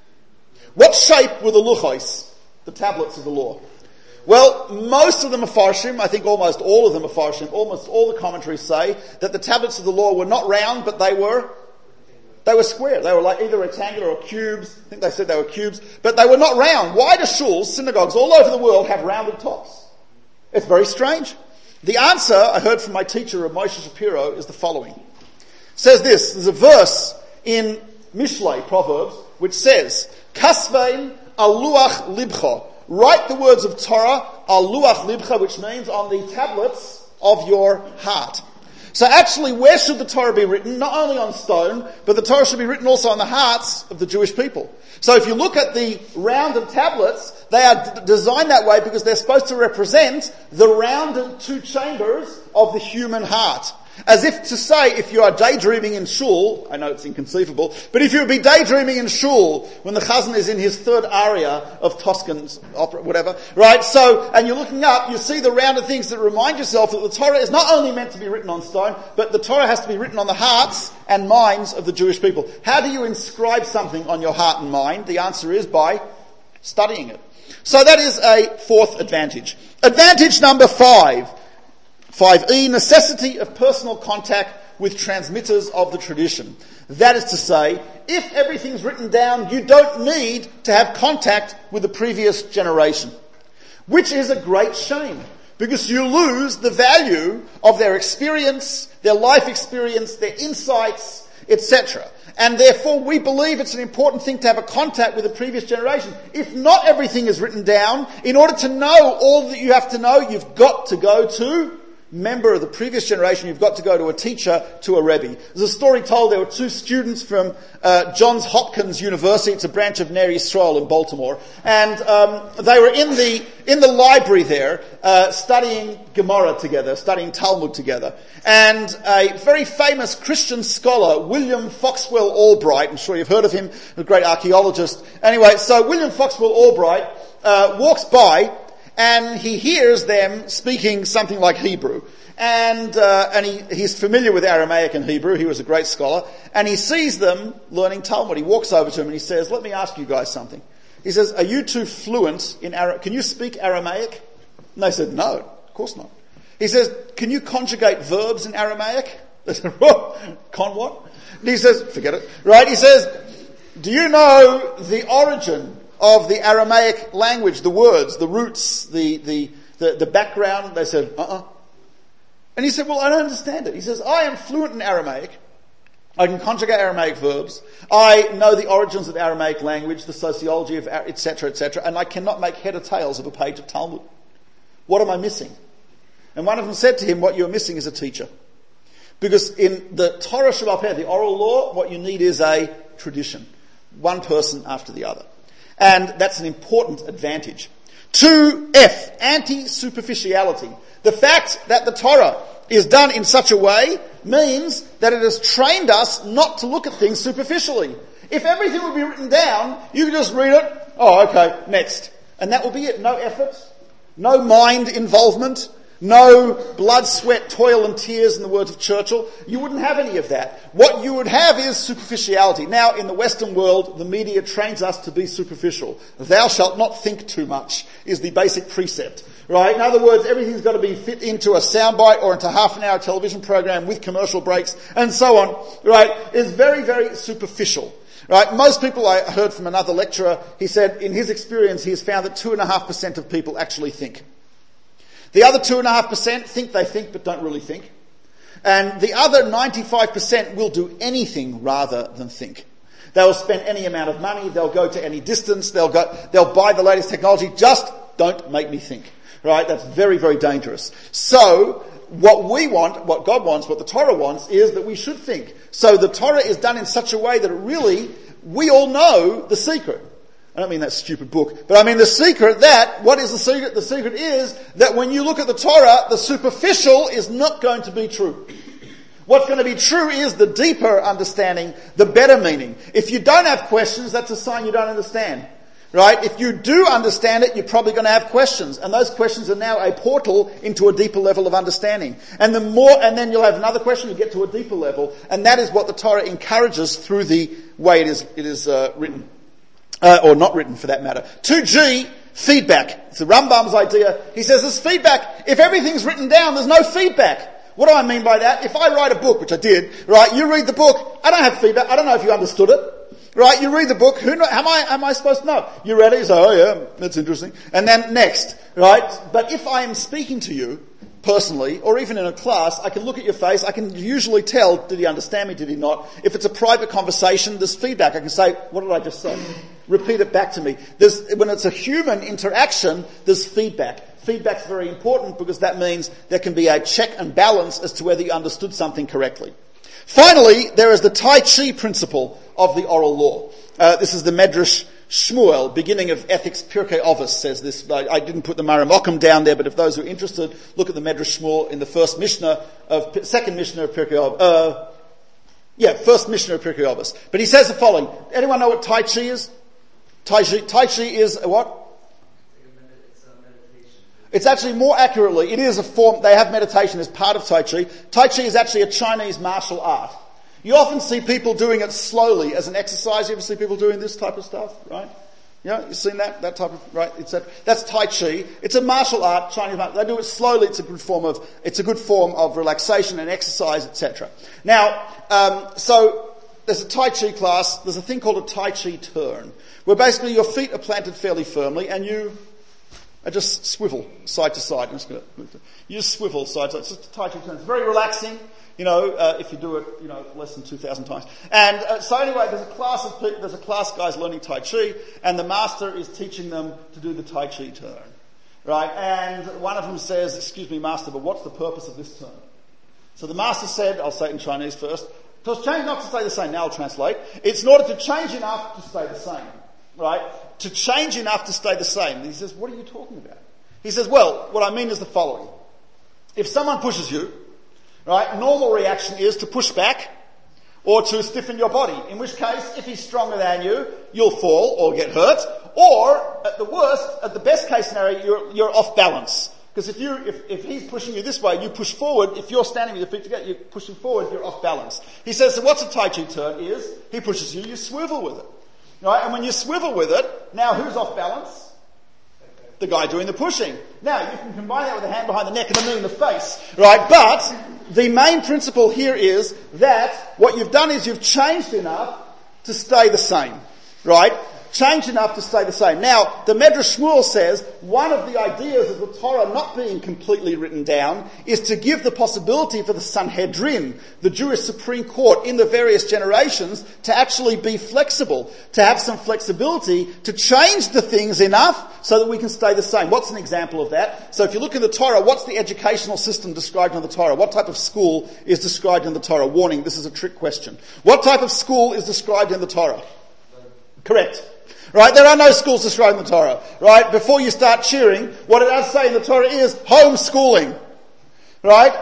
What shape were the luchos, the tablets of the law? Well, most of them are Mefarshim, I think almost all of them are Mefarshim, almost all the commentaries say that the tablets of the law were not round, but they were square. They were like either rectangular or cubes. I think they said they were cubes, but they were not round. Why do shuls, synagogues all over the world have rounded tops? It's very strange. The answer I heard from my teacher, Moshe Shapiro, is the following. It says this, there's a verse in Mishlei, Proverbs, which says, Kasvein al luach libcha. Write the words of Torah, al luach libcha, which means on the tablets of your heart. So actually, where should the Torah be written? Not only on stone, but the Torah should be written also on the hearts of the Jewish people. So if you look at the rounded tablets, they are designed that way because they're supposed to represent the rounded two chambers of the human heart. As if to say, if you are daydreaming in shul, I know it's inconceivable, but if you would be daydreaming in shul when the chazan is in his third aria of Toscan's opera, whatever, right? So, and you're looking up, you see the rounded things that remind yourself that the Torah is not only meant to be written on stone, but the Torah has to be written on the hearts and minds of the Jewish people. How do you inscribe something on your heart and mind? The answer is by studying it. So that is a fourth advantage. Advantage number 5E, necessity of personal contact with transmitters of the tradition. That is to say, if everything's written down, you don't need to have contact with the previous generation. Which is a great shame, because you lose the value of their experience, their life experience, their insights, etc. And therefore we believe it's an important thing to have a contact with the previous generation. If not everything is written down, in order to know all that you have to know, you've got to go to member of the previous generation, you've got to go to a teacher, to a Rebbe. There's a story told, there were two students from Johns Hopkins University, it's a branch of Ner Yisrael in Baltimore, and they were in the library there, studying Gemara together, studying Talmud together. And a very famous Christian scholar, William Foxwell Albright, I'm sure you've heard of him, a great archaeologist. Anyway, so William Foxwell Albright walks by, and he hears them speaking something like Hebrew. And he's familiar with Aramaic and Hebrew. He was a great scholar. And he sees them learning Talmud. He walks over to them and he says, let me ask you guys something. He says, are you two fluent in Aramaic? Can you speak Aramaic? And they said, no, of course not. He says, can you conjugate verbs in Aramaic? They said, con what? And he says, forget it. Right? He says, do you know the origin of the Aramaic language, the words, the roots, the background? They said, And he said, well, I don't understand it. He says, I am fluent in Aramaic. I can conjugate Aramaic verbs. I know the origins of Aramaic language, the sociology of etc., and I cannot make head or tails of a page of Talmud. What am I missing? And one of them said to him, what you're missing is a teacher. Because in the Torah Sheba'al Peh, the oral law, what you need is a tradition. One person after the other. And that's an important advantage. 2F, anti-superficiality. The fact that the Torah is done in such a way means that it has trained us not to look at things superficially. If everything would be written down, you could just read it, oh okay, next. And that will be it. No effort, no mind involvement, No blood, sweat, toil and tears, in the words of Churchill. You wouldn't have any of that. What you would have is superficiality. Now, in the Western world, the media trains us to be superficial. Thou shalt not think too much is the basic precept. Right? In other words, everything's got to be fit into a soundbite or into half an hour television program with commercial breaks and so on. Right? It's very, very superficial. Right? Most people, I heard from another lecturer, he said in his experience he has found that 2.5% of people actually think. The other 2.5% think they think but don't really think. And the other 95% will do anything rather than think. They'll spend any amount of money, they'll go to any distance, they'll buy the latest technology, just don't make me think. Right? That's very, very dangerous. So, what we want, what God wants, what the Torah wants, is that we should think. So the Torah is done in such a way that it really, we all know the secret. I don't mean that stupid book, but I mean the secret that, what is the secret? The secret is that when you look at the Torah, the superficial is not going to be true. What's going to be true is the deeper understanding, the better meaning. If you don't have questions, that's a sign you don't understand. Right? If you do understand it, you're probably going to have questions. And those questions are now a portal into a deeper level of understanding. And then you'll have another question, you get to a deeper level. And that is what the Torah encourages through the way it is written. Or not written for that matter. 2G, feedback. It's the Rambam's idea. He says there's feedback. If everything's written down, there's no feedback. What do I mean by that? If I write a book, which I did, right, you read the book, I don't have feedback, I don't know if you understood it. Right, you read the book, am I supposed to know? You read it, you say, oh yeah, that's interesting. And then next, right? But if I am speaking to you, personally, or even in a class, I can look at your face, I can usually tell, did he understand me, did he not? If it's a private conversation, there's feedback. I can say, what did I just say? Repeat it back to me. When it's a human interaction, there's feedback. Feedback's very important because that means there can be a check and balance as to whether you understood something correctly. Finally, there is the Tai Chi principle of the oral law. This is the Medrash Shmuel, beginning of Ethics, Pirkei Avos says this. I didn't put the Maramokam down there, but if those who are interested, look at the Medrash Shmuel in the second Mishnah of Pirkei Avos. First Mishnah of Pirkei Avos. But he says the following. Anyone know what Tai Chi is? Tai Chi is a what? It's actually more accurately, it is a form, they have meditation as part of Tai Chi. Tai Chi is actually a Chinese martial art. You often see people doing it slowly as an exercise. You ever see people doing this type of stuff, right? Yeah, you've seen that type of, right? That's Tai Chi. It's a martial art, Chinese martial art. They do it slowly. It's a good form of relaxation and exercise, etc. Now, so there's a Tai Chi class. There's a thing called a Tai Chi turn, where basically your feet are planted fairly firmly and you just swivel side to side. You just swivel side to side. It's just a Tai Chi turn. It's very relaxing. If you do it, less than 2,000 times. And so anyway, there's a class guys learning Tai Chi, and the master is teaching them to do the Tai Chi turn, right? And one of them says, "Excuse me, master, but what's the purpose of this turn?" So the master said, I'll say it in Chinese first. "To change enough to stay the same." Now I'll translate. It's in order to change enough to stay the same, right? To change enough to stay the same. And he says, "What are you talking about?" He says, "Well, what I mean is the following. If someone pushes you, right, normal reaction is to push back or to stiffen your body. In which case, if he's stronger than you, you'll fall or get hurt. Or, at the best case scenario, you're off balance. Because if he's pushing you this way, you push forward. If you're standing with your feet together, you're pushing forward, you're off balance." He says, so what's a Tai Chi turn is, he pushes you, you swivel with it. Right? And when you swivel with it, now who's off balance? The guy doing the pushing. Now, you can combine that with a hand behind the neck and a knee in the face, right? But the main principle here is that what you've done is you've changed enough to stay the same, right? Changed enough to stay the same. Now, the Medrash Shmuel says one of the ideas of the Torah not being completely written down is to give the possibility for the Sanhedrin, the Jewish Supreme Court in the various generations, to actually be flexible, to have some flexibility, to change the things enough so that we can stay the same. What's an example of that? So if you look in the Torah, what's the educational system described in the Torah? What type of school is described in the Torah? Warning, this is a trick question. What type of school is described in the Torah? Correct. Right? There are no schools described in the Torah. Right? Before you start cheering, what it does say in the Torah is homeschooling. Right?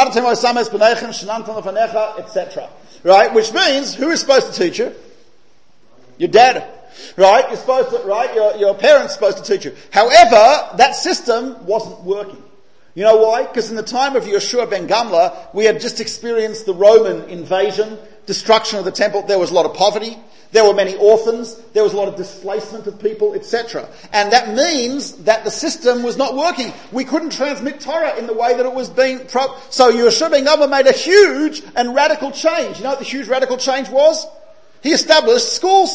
Etc. Right? Which means, who is supposed to teach you? Your dad. Right? You're supposed to, right? Your parents are supposed to teach you. However, that system wasn't working. You know why? Because in the time of Yeshua ben Gamla, we had just experienced the Roman invasion, destruction of the temple. There was a lot of poverty. There were many orphans. There was a lot of displacement of people, etc. And that means that the system was not working. We couldn't transmit Torah in the way that it was being... So Yeshua ben Gamla made a huge and radical change. You know what the huge radical change was? He established schools.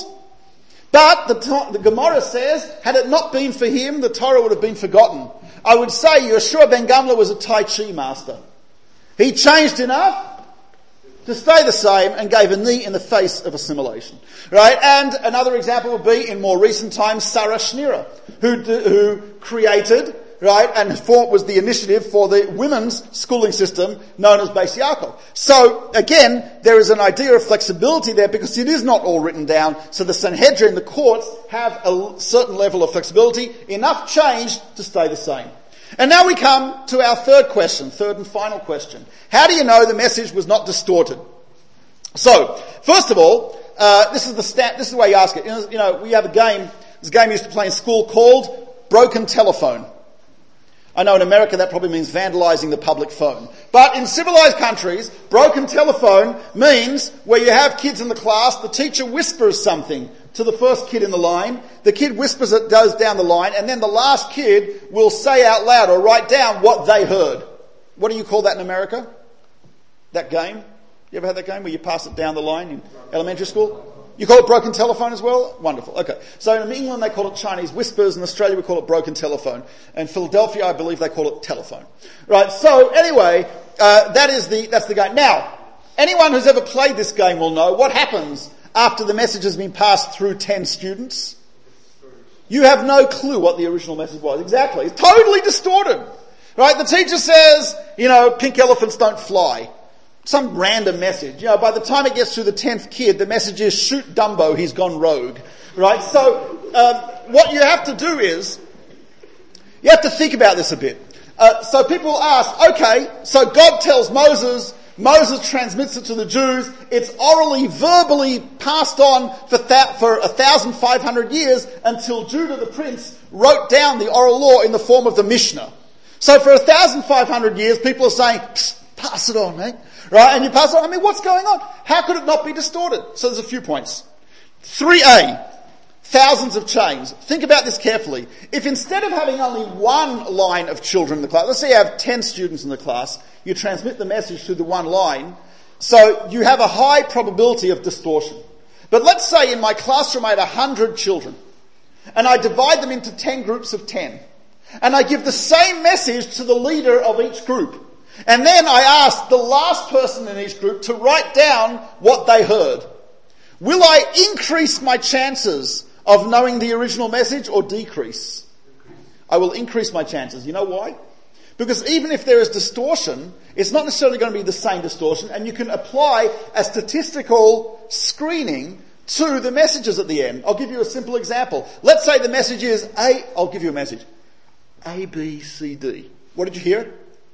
But the Gemara says, had it not been for him, the Torah would have been forgotten. I would say Yeshua ben Gamla was a Tai Chi master. He changed enough to stay the same and gave a knee in the face of assimilation. Right? And another example would be, in more recent times, Sarah Schneer, who created, right, and was the initiative for the women's schooling system known as Beis Yaakov. So, again, there is an idea of flexibility there because it is not all written down. So the Sanhedrin, the courts, have a certain level of flexibility, enough change to stay the same. And now we come to our third and final question. How do you know the message was not distorted? So, first of all, this is the way you ask it. You know, we have a game, this game we used to play in school called Broken Telephone. I know in America that probably means vandalizing the public phone. But in civilized countries, broken telephone means where you have kids in the class, the teacher whispers something to the first kid in the line, the kid whispers it, goes down the line, and then the last kid will say out loud or write down what they heard. What do you call that in America? That game? You ever had that game where you pass it down the line in elementary school? You call it broken telephone as well? Wonderful. Okay. So in England they call it Chinese whispers. In Australia we call it broken telephone. In Philadelphia I believe they call it telephone. Right. So anyway, that's the game. Now, anyone who's ever played this game will know what happens after the message has been passed through 10 students. You have no clue what the original message was. Exactly. It's totally distorted. Right. The teacher says, pink elephants don't fly. Some random message. By the time it gets to the 10th kid, the message is, shoot Dumbo, he's gone rogue. Right? So, what you have to do is, you have to think about this a bit. So people ask, okay, so God tells Moses transmits it to the Jews, it's orally, verbally passed on for 1,500 years until Judah the prince wrote down the oral law in the form of the Mishnah. So for 1,500 years, people are saying, pass it on, mate. Right? And you pass it on. I mean, what's going on? How could it not be distorted? So there's a few points. 3A. Thousands of chains. Think about this carefully. If instead of having only one line of children in the class, let's say you have 10 students in the class, you transmit the message through the one line, so you have a high probability of distortion. But let's say in my classroom I had 100 children, and I divide them into 10 groups of 10, and I give the same message to the leader of each group. And then I ask the last person in each group to write down what they heard. Will I increase my chances of knowing the original message or decrease? I will increase my chances. You know why? Because even if there is distortion, it's not necessarily going to be the same distortion, and you can apply a statistical screening to the messages at the end. I'll give you a simple example. Let's say the message is I'll give you a message. A, B, C, D. What did you hear?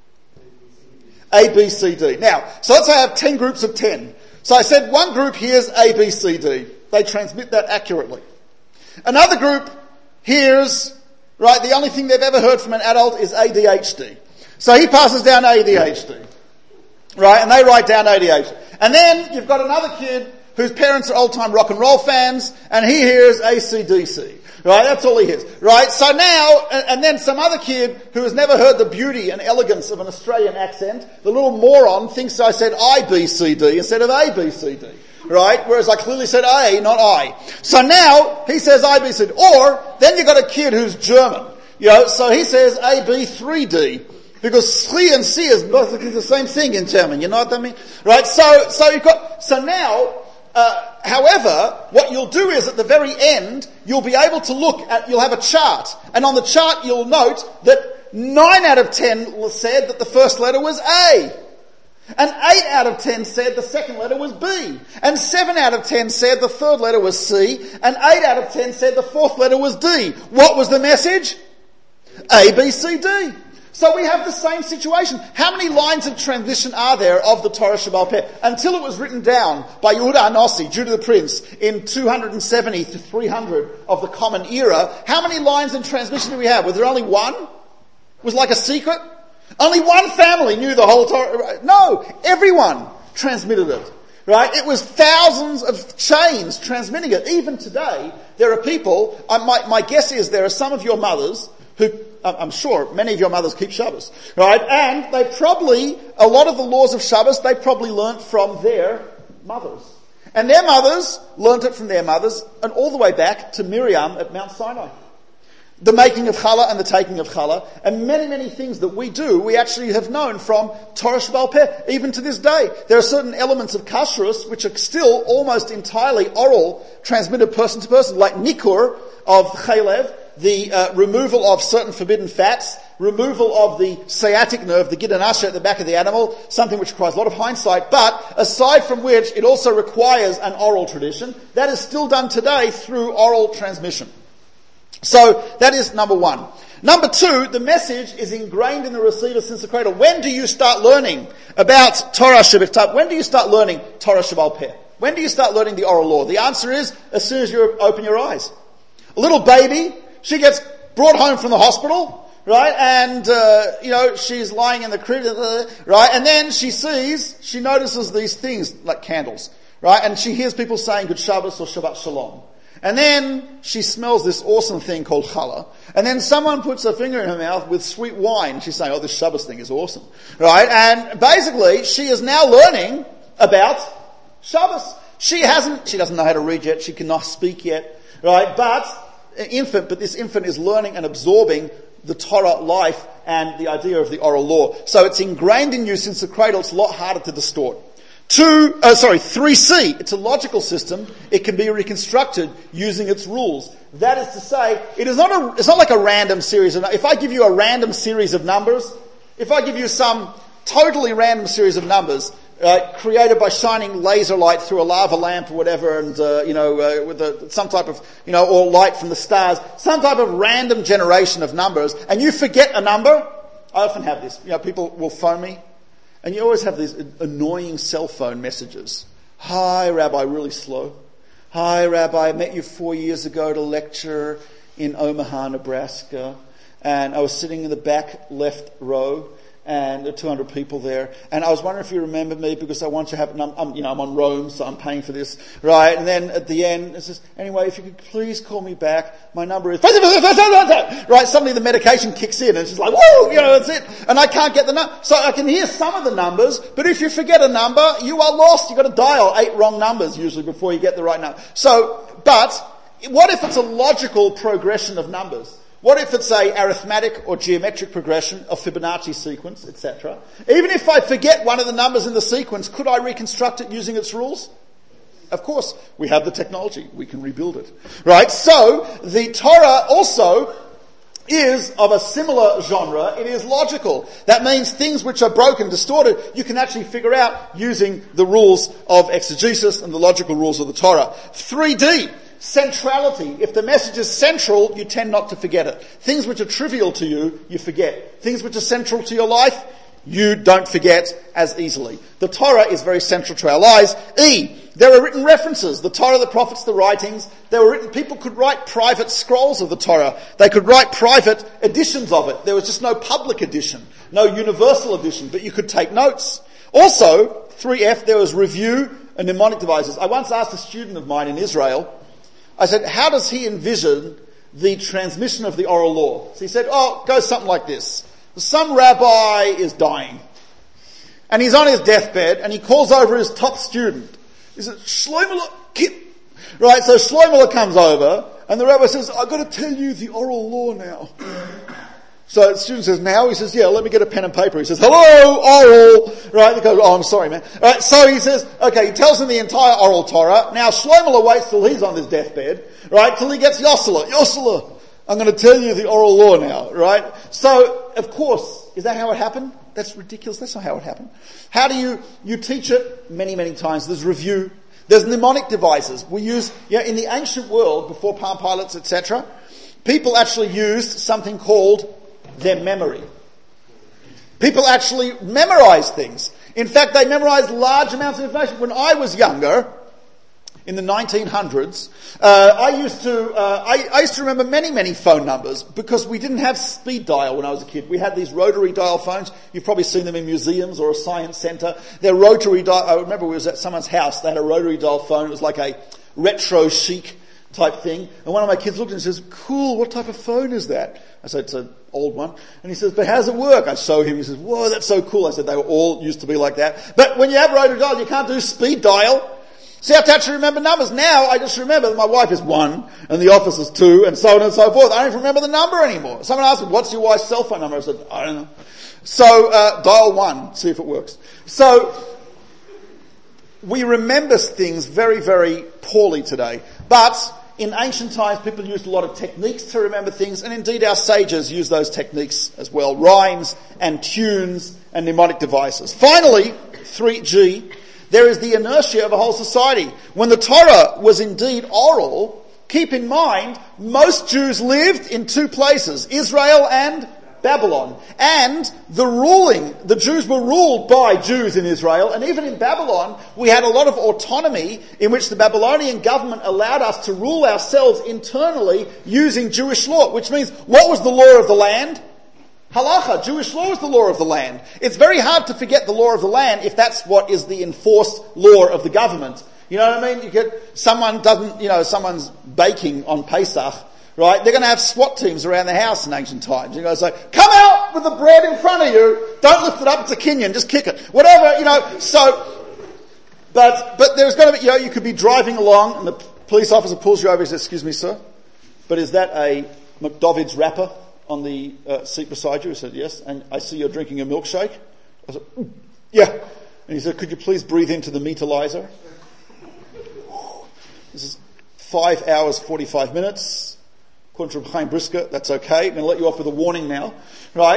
A, B, C, D. Now, so let's say I have 10 groups of 10. So I said one group hears A, B, C, D. They transmit that accurately. Another group hears, right, the only thing they've ever heard from an adult is ADHD. So he passes down ADHD. Right, and they write down ADHD. And then you've got another kid whose parents are old-time rock and roll fans, and he hears AC/DC. Right, that's all he hears. Right, so now, and then some other kid who has never heard the beauty and elegance of an Australian accent, the little moron thinks I said IBCD instead of ABCD. Right, whereas I clearly said A, not I. So now, he says IBCD. Or, then you've got a kid who's German. So he says AB3D. Because 3 and C is basically the same thing in German, you know what I mean? Right, so now, however, what you'll do is at the very end, you'll be able to you'll have a chart. And on the chart you'll note that 9 out of 10 said that the first letter was A. And 8 out of 10 said the second letter was B. And 7 out of 10 said the third letter was C. And 8 out of 10 said the fourth letter was D. What was the message? A, B, C, D. So we have the same situation. How many lines of transition are there of the Torah Shebaal Peh? Until it was written down by Yehuda Anossi, Judah the Prince, in 270 to 300 of the Common Era, how many lines in transmission do we have? Was there only one? Was it like a secret? Only one family knew the whole Torah. No, everyone transmitted it. Right? It was thousands of chains transmitting it. Even today, there are people, my guess is there are some of your mothers who, I'm sure many of your mothers keep Shabbos, right? And they probably, a lot of the laws of Shabbos, they probably learnt from their mothers. And their mothers learnt it from their mothers, and all the way back to Miriam at Mount Sinai. The making of challah and the taking of challah, and many, many things that we do, we actually have known from Torah Sheba'al Peh. Even to this day, there are certain elements of kashrus which are still almost entirely oral, transmitted person to person, like nikur of chaylev, the removal of certain forbidden fats, removal of the sciatic nerve, the gid asher at the back of the animal, something which requires a lot of hindsight, but aside from which it also requires an oral tradition, that is still done today through oral transmission. So, that is number one. Number two, the message is ingrained in the receiver since the cradle. When do you start learning about Torah Shabbat? When do you start learning Torah Sheba'al Peh? When do you start learning the oral law? The answer is, as soon as you open your eyes. A little baby, she gets brought home from the hospital, right? And, she's lying in the crib, right? And then she notices these things, like candles, right? And she hears people saying Good Shabbos or Shabbat Shalom. And then she smells this awesome thing called challah. And then someone puts a finger in her mouth with sweet wine. She's saying, this Shabbos thing is awesome. Right? And basically, she is now learning about Shabbos. She doesn't know how to read yet. She cannot speak yet. Right? But this infant is learning and absorbing the Torah life and the idea of the oral law. So it's ingrained in you since the cradle. It's a lot harder to distort. 3C, it's a logical system. It can be reconstructed using its rules. That is to say, it's not like a random series of, if I give you a random series of numbers, if I give you some totally random series of numbers, created by shining laser light through a lava lamp or whatever, and, with some type of, or light from the stars, some type of random generation of numbers, and you forget a number, I often have this, people will phone me, and you always have these annoying cell phone messages. Hi, Rabbi, really slow. Hi, Rabbi, I met you 4 years ago at a lecture in Omaha, Nebraska, and I was sitting in the back left row, and there are 200 people there, and I was wondering if you remember me because I want to have, I'm on Rome, so I'm paying for this, right? And then at the end, it says, anyway, if you could please call me back, my number is, right? Suddenly the medication kicks in, and it's just like, whoa, that's it. And I can't get the number. So I can hear some of the numbers, but if you forget a number, you are lost. You've got to dial 8 wrong numbers usually before you get the right number. But what if it's a logical progression of numbers? What if it's a arithmetic or geometric progression of Fibonacci sequence, etc.? Even if I forget one of the numbers in the sequence, could I reconstruct it using its rules? Of course, we have the technology. We can rebuild it. Right? So, the Torah also is of a similar genre. It is logical. That means things which are broken, distorted, you can actually figure out using the rules of exegesis and the logical rules of the Torah. 3D. Centrality. If the message is central, you tend not to forget it. Things which are trivial to you, you forget. Things which are central to your life, you don't forget as easily. The Torah is very central to our lives. There are written references. The Torah, the prophets, the writings. People could write private scrolls of the Torah. They could write private editions of it. There was just no public edition, no universal edition, but you could take notes. Also, 3F, there was review and mnemonic devices. I once asked a student of mine in Israel, I said, how does he envision the transmission of the oral law? So he said, it goes something like this. Some rabbi is dying, and he's on his deathbed, and he calls over his top student. He says, Shlomo, kid. Right, so Shlomo comes over, and the rabbi says, I've got to tell you the oral law now. So the student says, now? He says, yeah, let me get a pen and paper. He says, hello, oral. Right, they go, I'm sorry, man. Right, so he says, okay, he tells him the entire oral Torah. Now Shlomo waits till he's on his deathbed, right, till he gets Yosela, I'm going to tell you the oral law now, right? So, of course, is that how it happened? That's ridiculous. That's not how it happened. How do you teach it? Many, many times. There's review. There's mnemonic devices. We use, in the ancient world, before Palm Pilots, etc., people actually used something called their memory. People actually memorize things. In fact, they memorize large amounts of information. When I was younger, in the 1900s, I used to remember many phone numbers because we didn't have speed dial when I was a kid. We had these rotary dial phones. You've probably seen them in museums or a science centre. They're rotary dial. I remember we was at someone's house. They had a rotary dial phone. It was like a retro chic type thing. And one of my kids looked and says, "Cool, what type of phone is that?" I said, "It's an old one." And he says, "But how does it work?" I show him. He says, "Whoa, that's so cool." I said, "They were all used to be like that." But when you have rotary dial, you can't do speed dial. So you have to actually remember numbers. Now, I just remember that my wife is 1, and the office is 2, and so on and so forth. I don't even remember the number anymore. Someone asked me, "What's your wife's cell phone number?" I said, "I don't know." So, dial 1, see if it works. So, we remember things very poorly today. But, in ancient times, people used a lot of techniques to remember things, and indeed our sages used those techniques as well. Rhymes and tunes and mnemonic devices. Finally, 3G, there is the inertia of a whole society. When the Torah was indeed oral, keep in mind, most Jews lived in 2 places, Israel and Babylon. And the Jews were ruled by Jews in Israel, and even in Babylon, we had a lot of autonomy in which the Babylonian government allowed us to rule ourselves internally using Jewish law, which means, what was the law of the land? Halacha, Jewish law is the law of the land. It's very hard to forget the law of the land if that's what is the enforced law of the government. You know what I mean? You get, someone's baking on Pesach, right? They're going to have SWAT teams around the house in ancient times. You're going to say, "Come out with the bread in front of you. Don't lift it up. It's a kinyan. Just kick it." Whatever, but there's going to be, you could be driving along and the police officer pulls you over and says, "Excuse me, sir, but is that a McDavid's wrapper on the seat beside you?" I said, "Yes." "And I see you're drinking a milkshake." I said, "Yeah." And he said, "Could you please breathe into the metalizer?" This is 5 hours, 45 minutes. According to Chaim Brisker, that's okay. I'm going to let you off with a warning now. Right?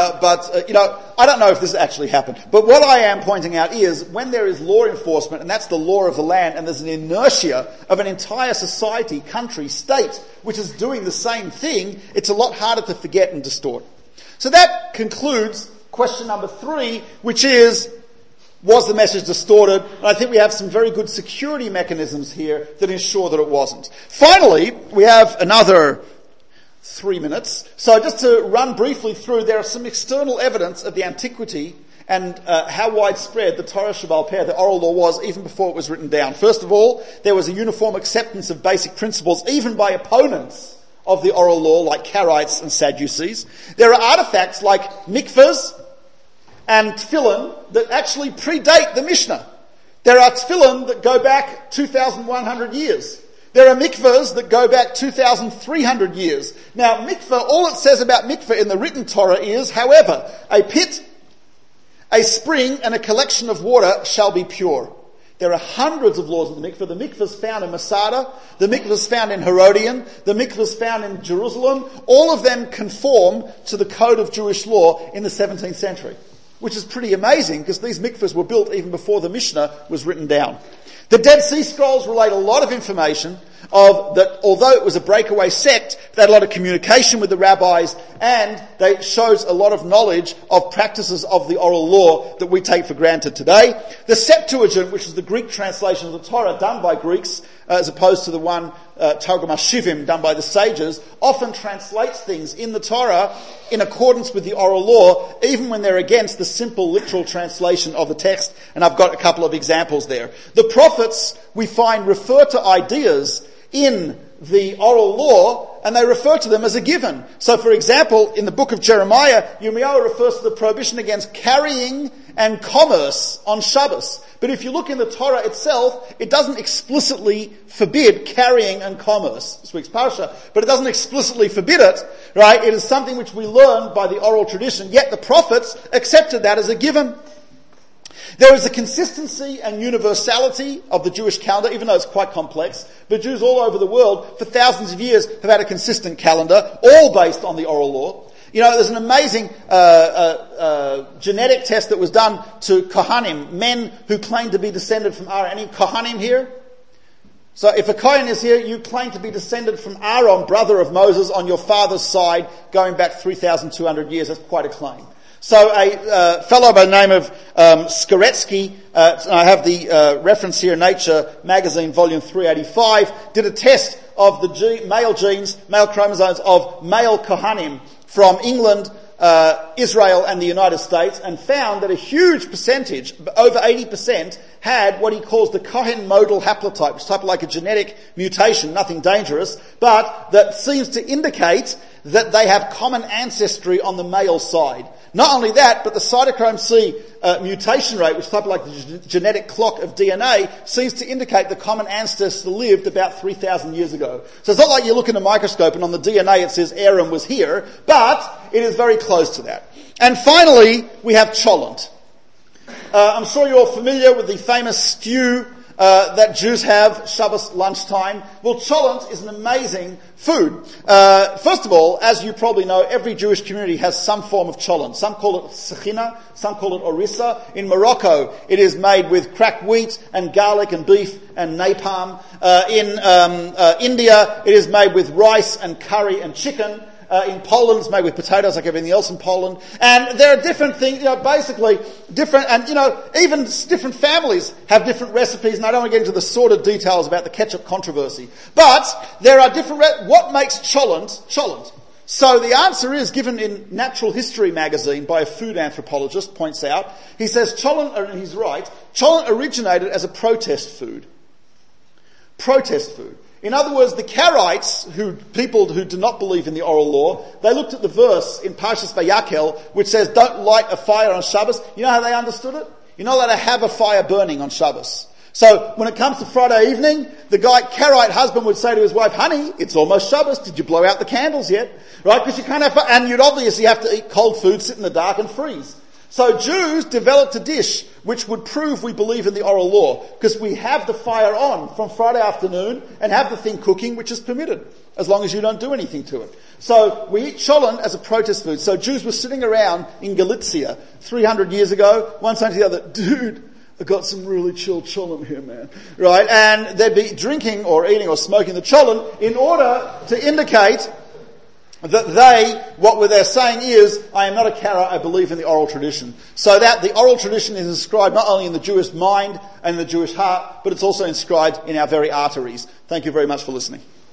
I don't know if this actually happened. But what I am pointing out is, when there is law enforcement, and that's the law of the land, and there's an inertia of an entire society, country, state, which is doing the same thing, it's a lot harder to forget and distort. So that concludes question number 3, which is, was the message distorted? And I think we have some very good security mechanisms here that ensure that it wasn't. Finally, we have another 3 minutes. So just to run briefly through, there are some external evidence of the antiquity and how widespread the Torah Shebaal Peh, the oral law, was even before it was written down. First of all, there was a uniform acceptance of basic principles, even by opponents of the oral law, like Karaites and Sadducees. There are artifacts like mikvahs and tefillin that actually predate the Mishnah. There are tefillin that go back 2,100 years. There are mikvahs that go back 2,300 years. Now, mikvah, all it says about mikvah in the written Torah is, however, a pit, a spring, and a collection of water shall be pure. There are hundreds of laws of the mikvah. The mikvahs found in Masada, the mikvahs found in Herodian, the mikvahs found in Jerusalem. All of them conform to the code of Jewish law in the 17th century. Which is pretty amazing, because these mikvahs were built even before the Mishnah was written down. The Dead Sea Scrolls relate a lot of information of that, although it was a breakaway sect, they had a lot of communication with the rabbis, and they shows a lot of knowledge of practices of the oral law that we take for granted today. The Septuagint, which is the Greek translation of the Torah done by Greeks, as opposed to the one Targum HaShivim done by the sages, often translates things in the Torah in accordance with the oral law, even when they're against the simple literal translation of the text. And I've got a couple of examples there. The prophets, we find, refer to ideas in the oral law, and they refer to them as a given. So, for example, in the book of Jeremiah, Yirmiyahu refers to the prohibition against carrying and commerce on Shabbos. But if you look in the Torah itself, it doesn't explicitly forbid carrying and commerce. This week's parsha, but it doesn't explicitly forbid it, right? It is something which we learn by the oral tradition, yet the prophets accepted that as a given. There is a consistency and universality of the Jewish calendar, even though it's quite complex. But Jews all over the world, for thousands of years, have had a consistent calendar, all based on the oral law. You know, there's an amazing genetic test that was done to Kohanim, men who claim to be descended from Aaron. Any Kohanim here? So if a Kohen is here, you claim to be descended from Aaron, brother of Moses, on your father's side, going back 3,200 years. That's quite a claim. So a fellow by the name of Skoretsky, I have the reference here, Nature Magazine, volume 385, did a test of the male genes, male chromosomes of male Kohanim from England, Israel and the United States, and found that a huge percentage, over 80%, had what he calls the Cohen modal haplotype, which is type of like a genetic mutation, nothing dangerous, but that seems to indicate that they have common ancestry on the male side. Not only that, but the cytochrome C mutation rate, which is type of like the genetic clock of DNA, seems to indicate the common ancestor lived about 3,000 years ago. So it's not like you look in a microscope and on the DNA it says Aaron was here, but it is very close to that. And finally, we have cholent. I'm sure you're familiar with the famous stew that Jews have Shabbos lunchtime. Well, cholent is an amazing food. First of all, as you probably know, every Jewish community has some form of cholent. Some call it sechina, some call it orissa. In Morocco, it is made with cracked wheat and garlic and beef and napalm. In India, it is made with rice and curry and chicken. In Poland, it's made with potatoes like everything else in Poland. And there are different things, basically different, and even different families have different recipes, and I don't want to get into the sordid details about the ketchup controversy. But there are different, what makes cholent? So the answer is given in Natural History magazine by a food anthropologist, points out. He says cholent, and he's right, cholent originated as a protest food. Protest food. In other words, the Karaites, people who do not believe in the oral law, they looked at the verse in Parshas Vayakhel, which says, don't light a fire on Shabbos. You know how they understood it? You're not allowed to have a fire burning on Shabbos. So when it comes to Friday evening, the Karaite husband would say to his wife, honey, it's almost Shabbos. Did you blow out the candles yet? Right? Because you can't have, and you'd obviously have to eat cold food, sit in the dark and freeze. So Jews developed a dish which would prove we believe in the oral law, because we have the fire on from Friday afternoon and have the thing cooking, which is permitted, as long as you don't do anything to it. So we eat cholent as a protest food. So Jews were sitting around in Galicia 300 years ago, one saying to the other, dude, I got some really chilled cholent here, man. Right? And they'd be drinking or eating or smoking the cholent in order to indicate that what they're saying is, I am not a Kara, I believe in the oral tradition. So that the oral tradition is inscribed not only in the Jewish mind and the Jewish heart, but it's also inscribed in our very arteries. Thank you very much for listening.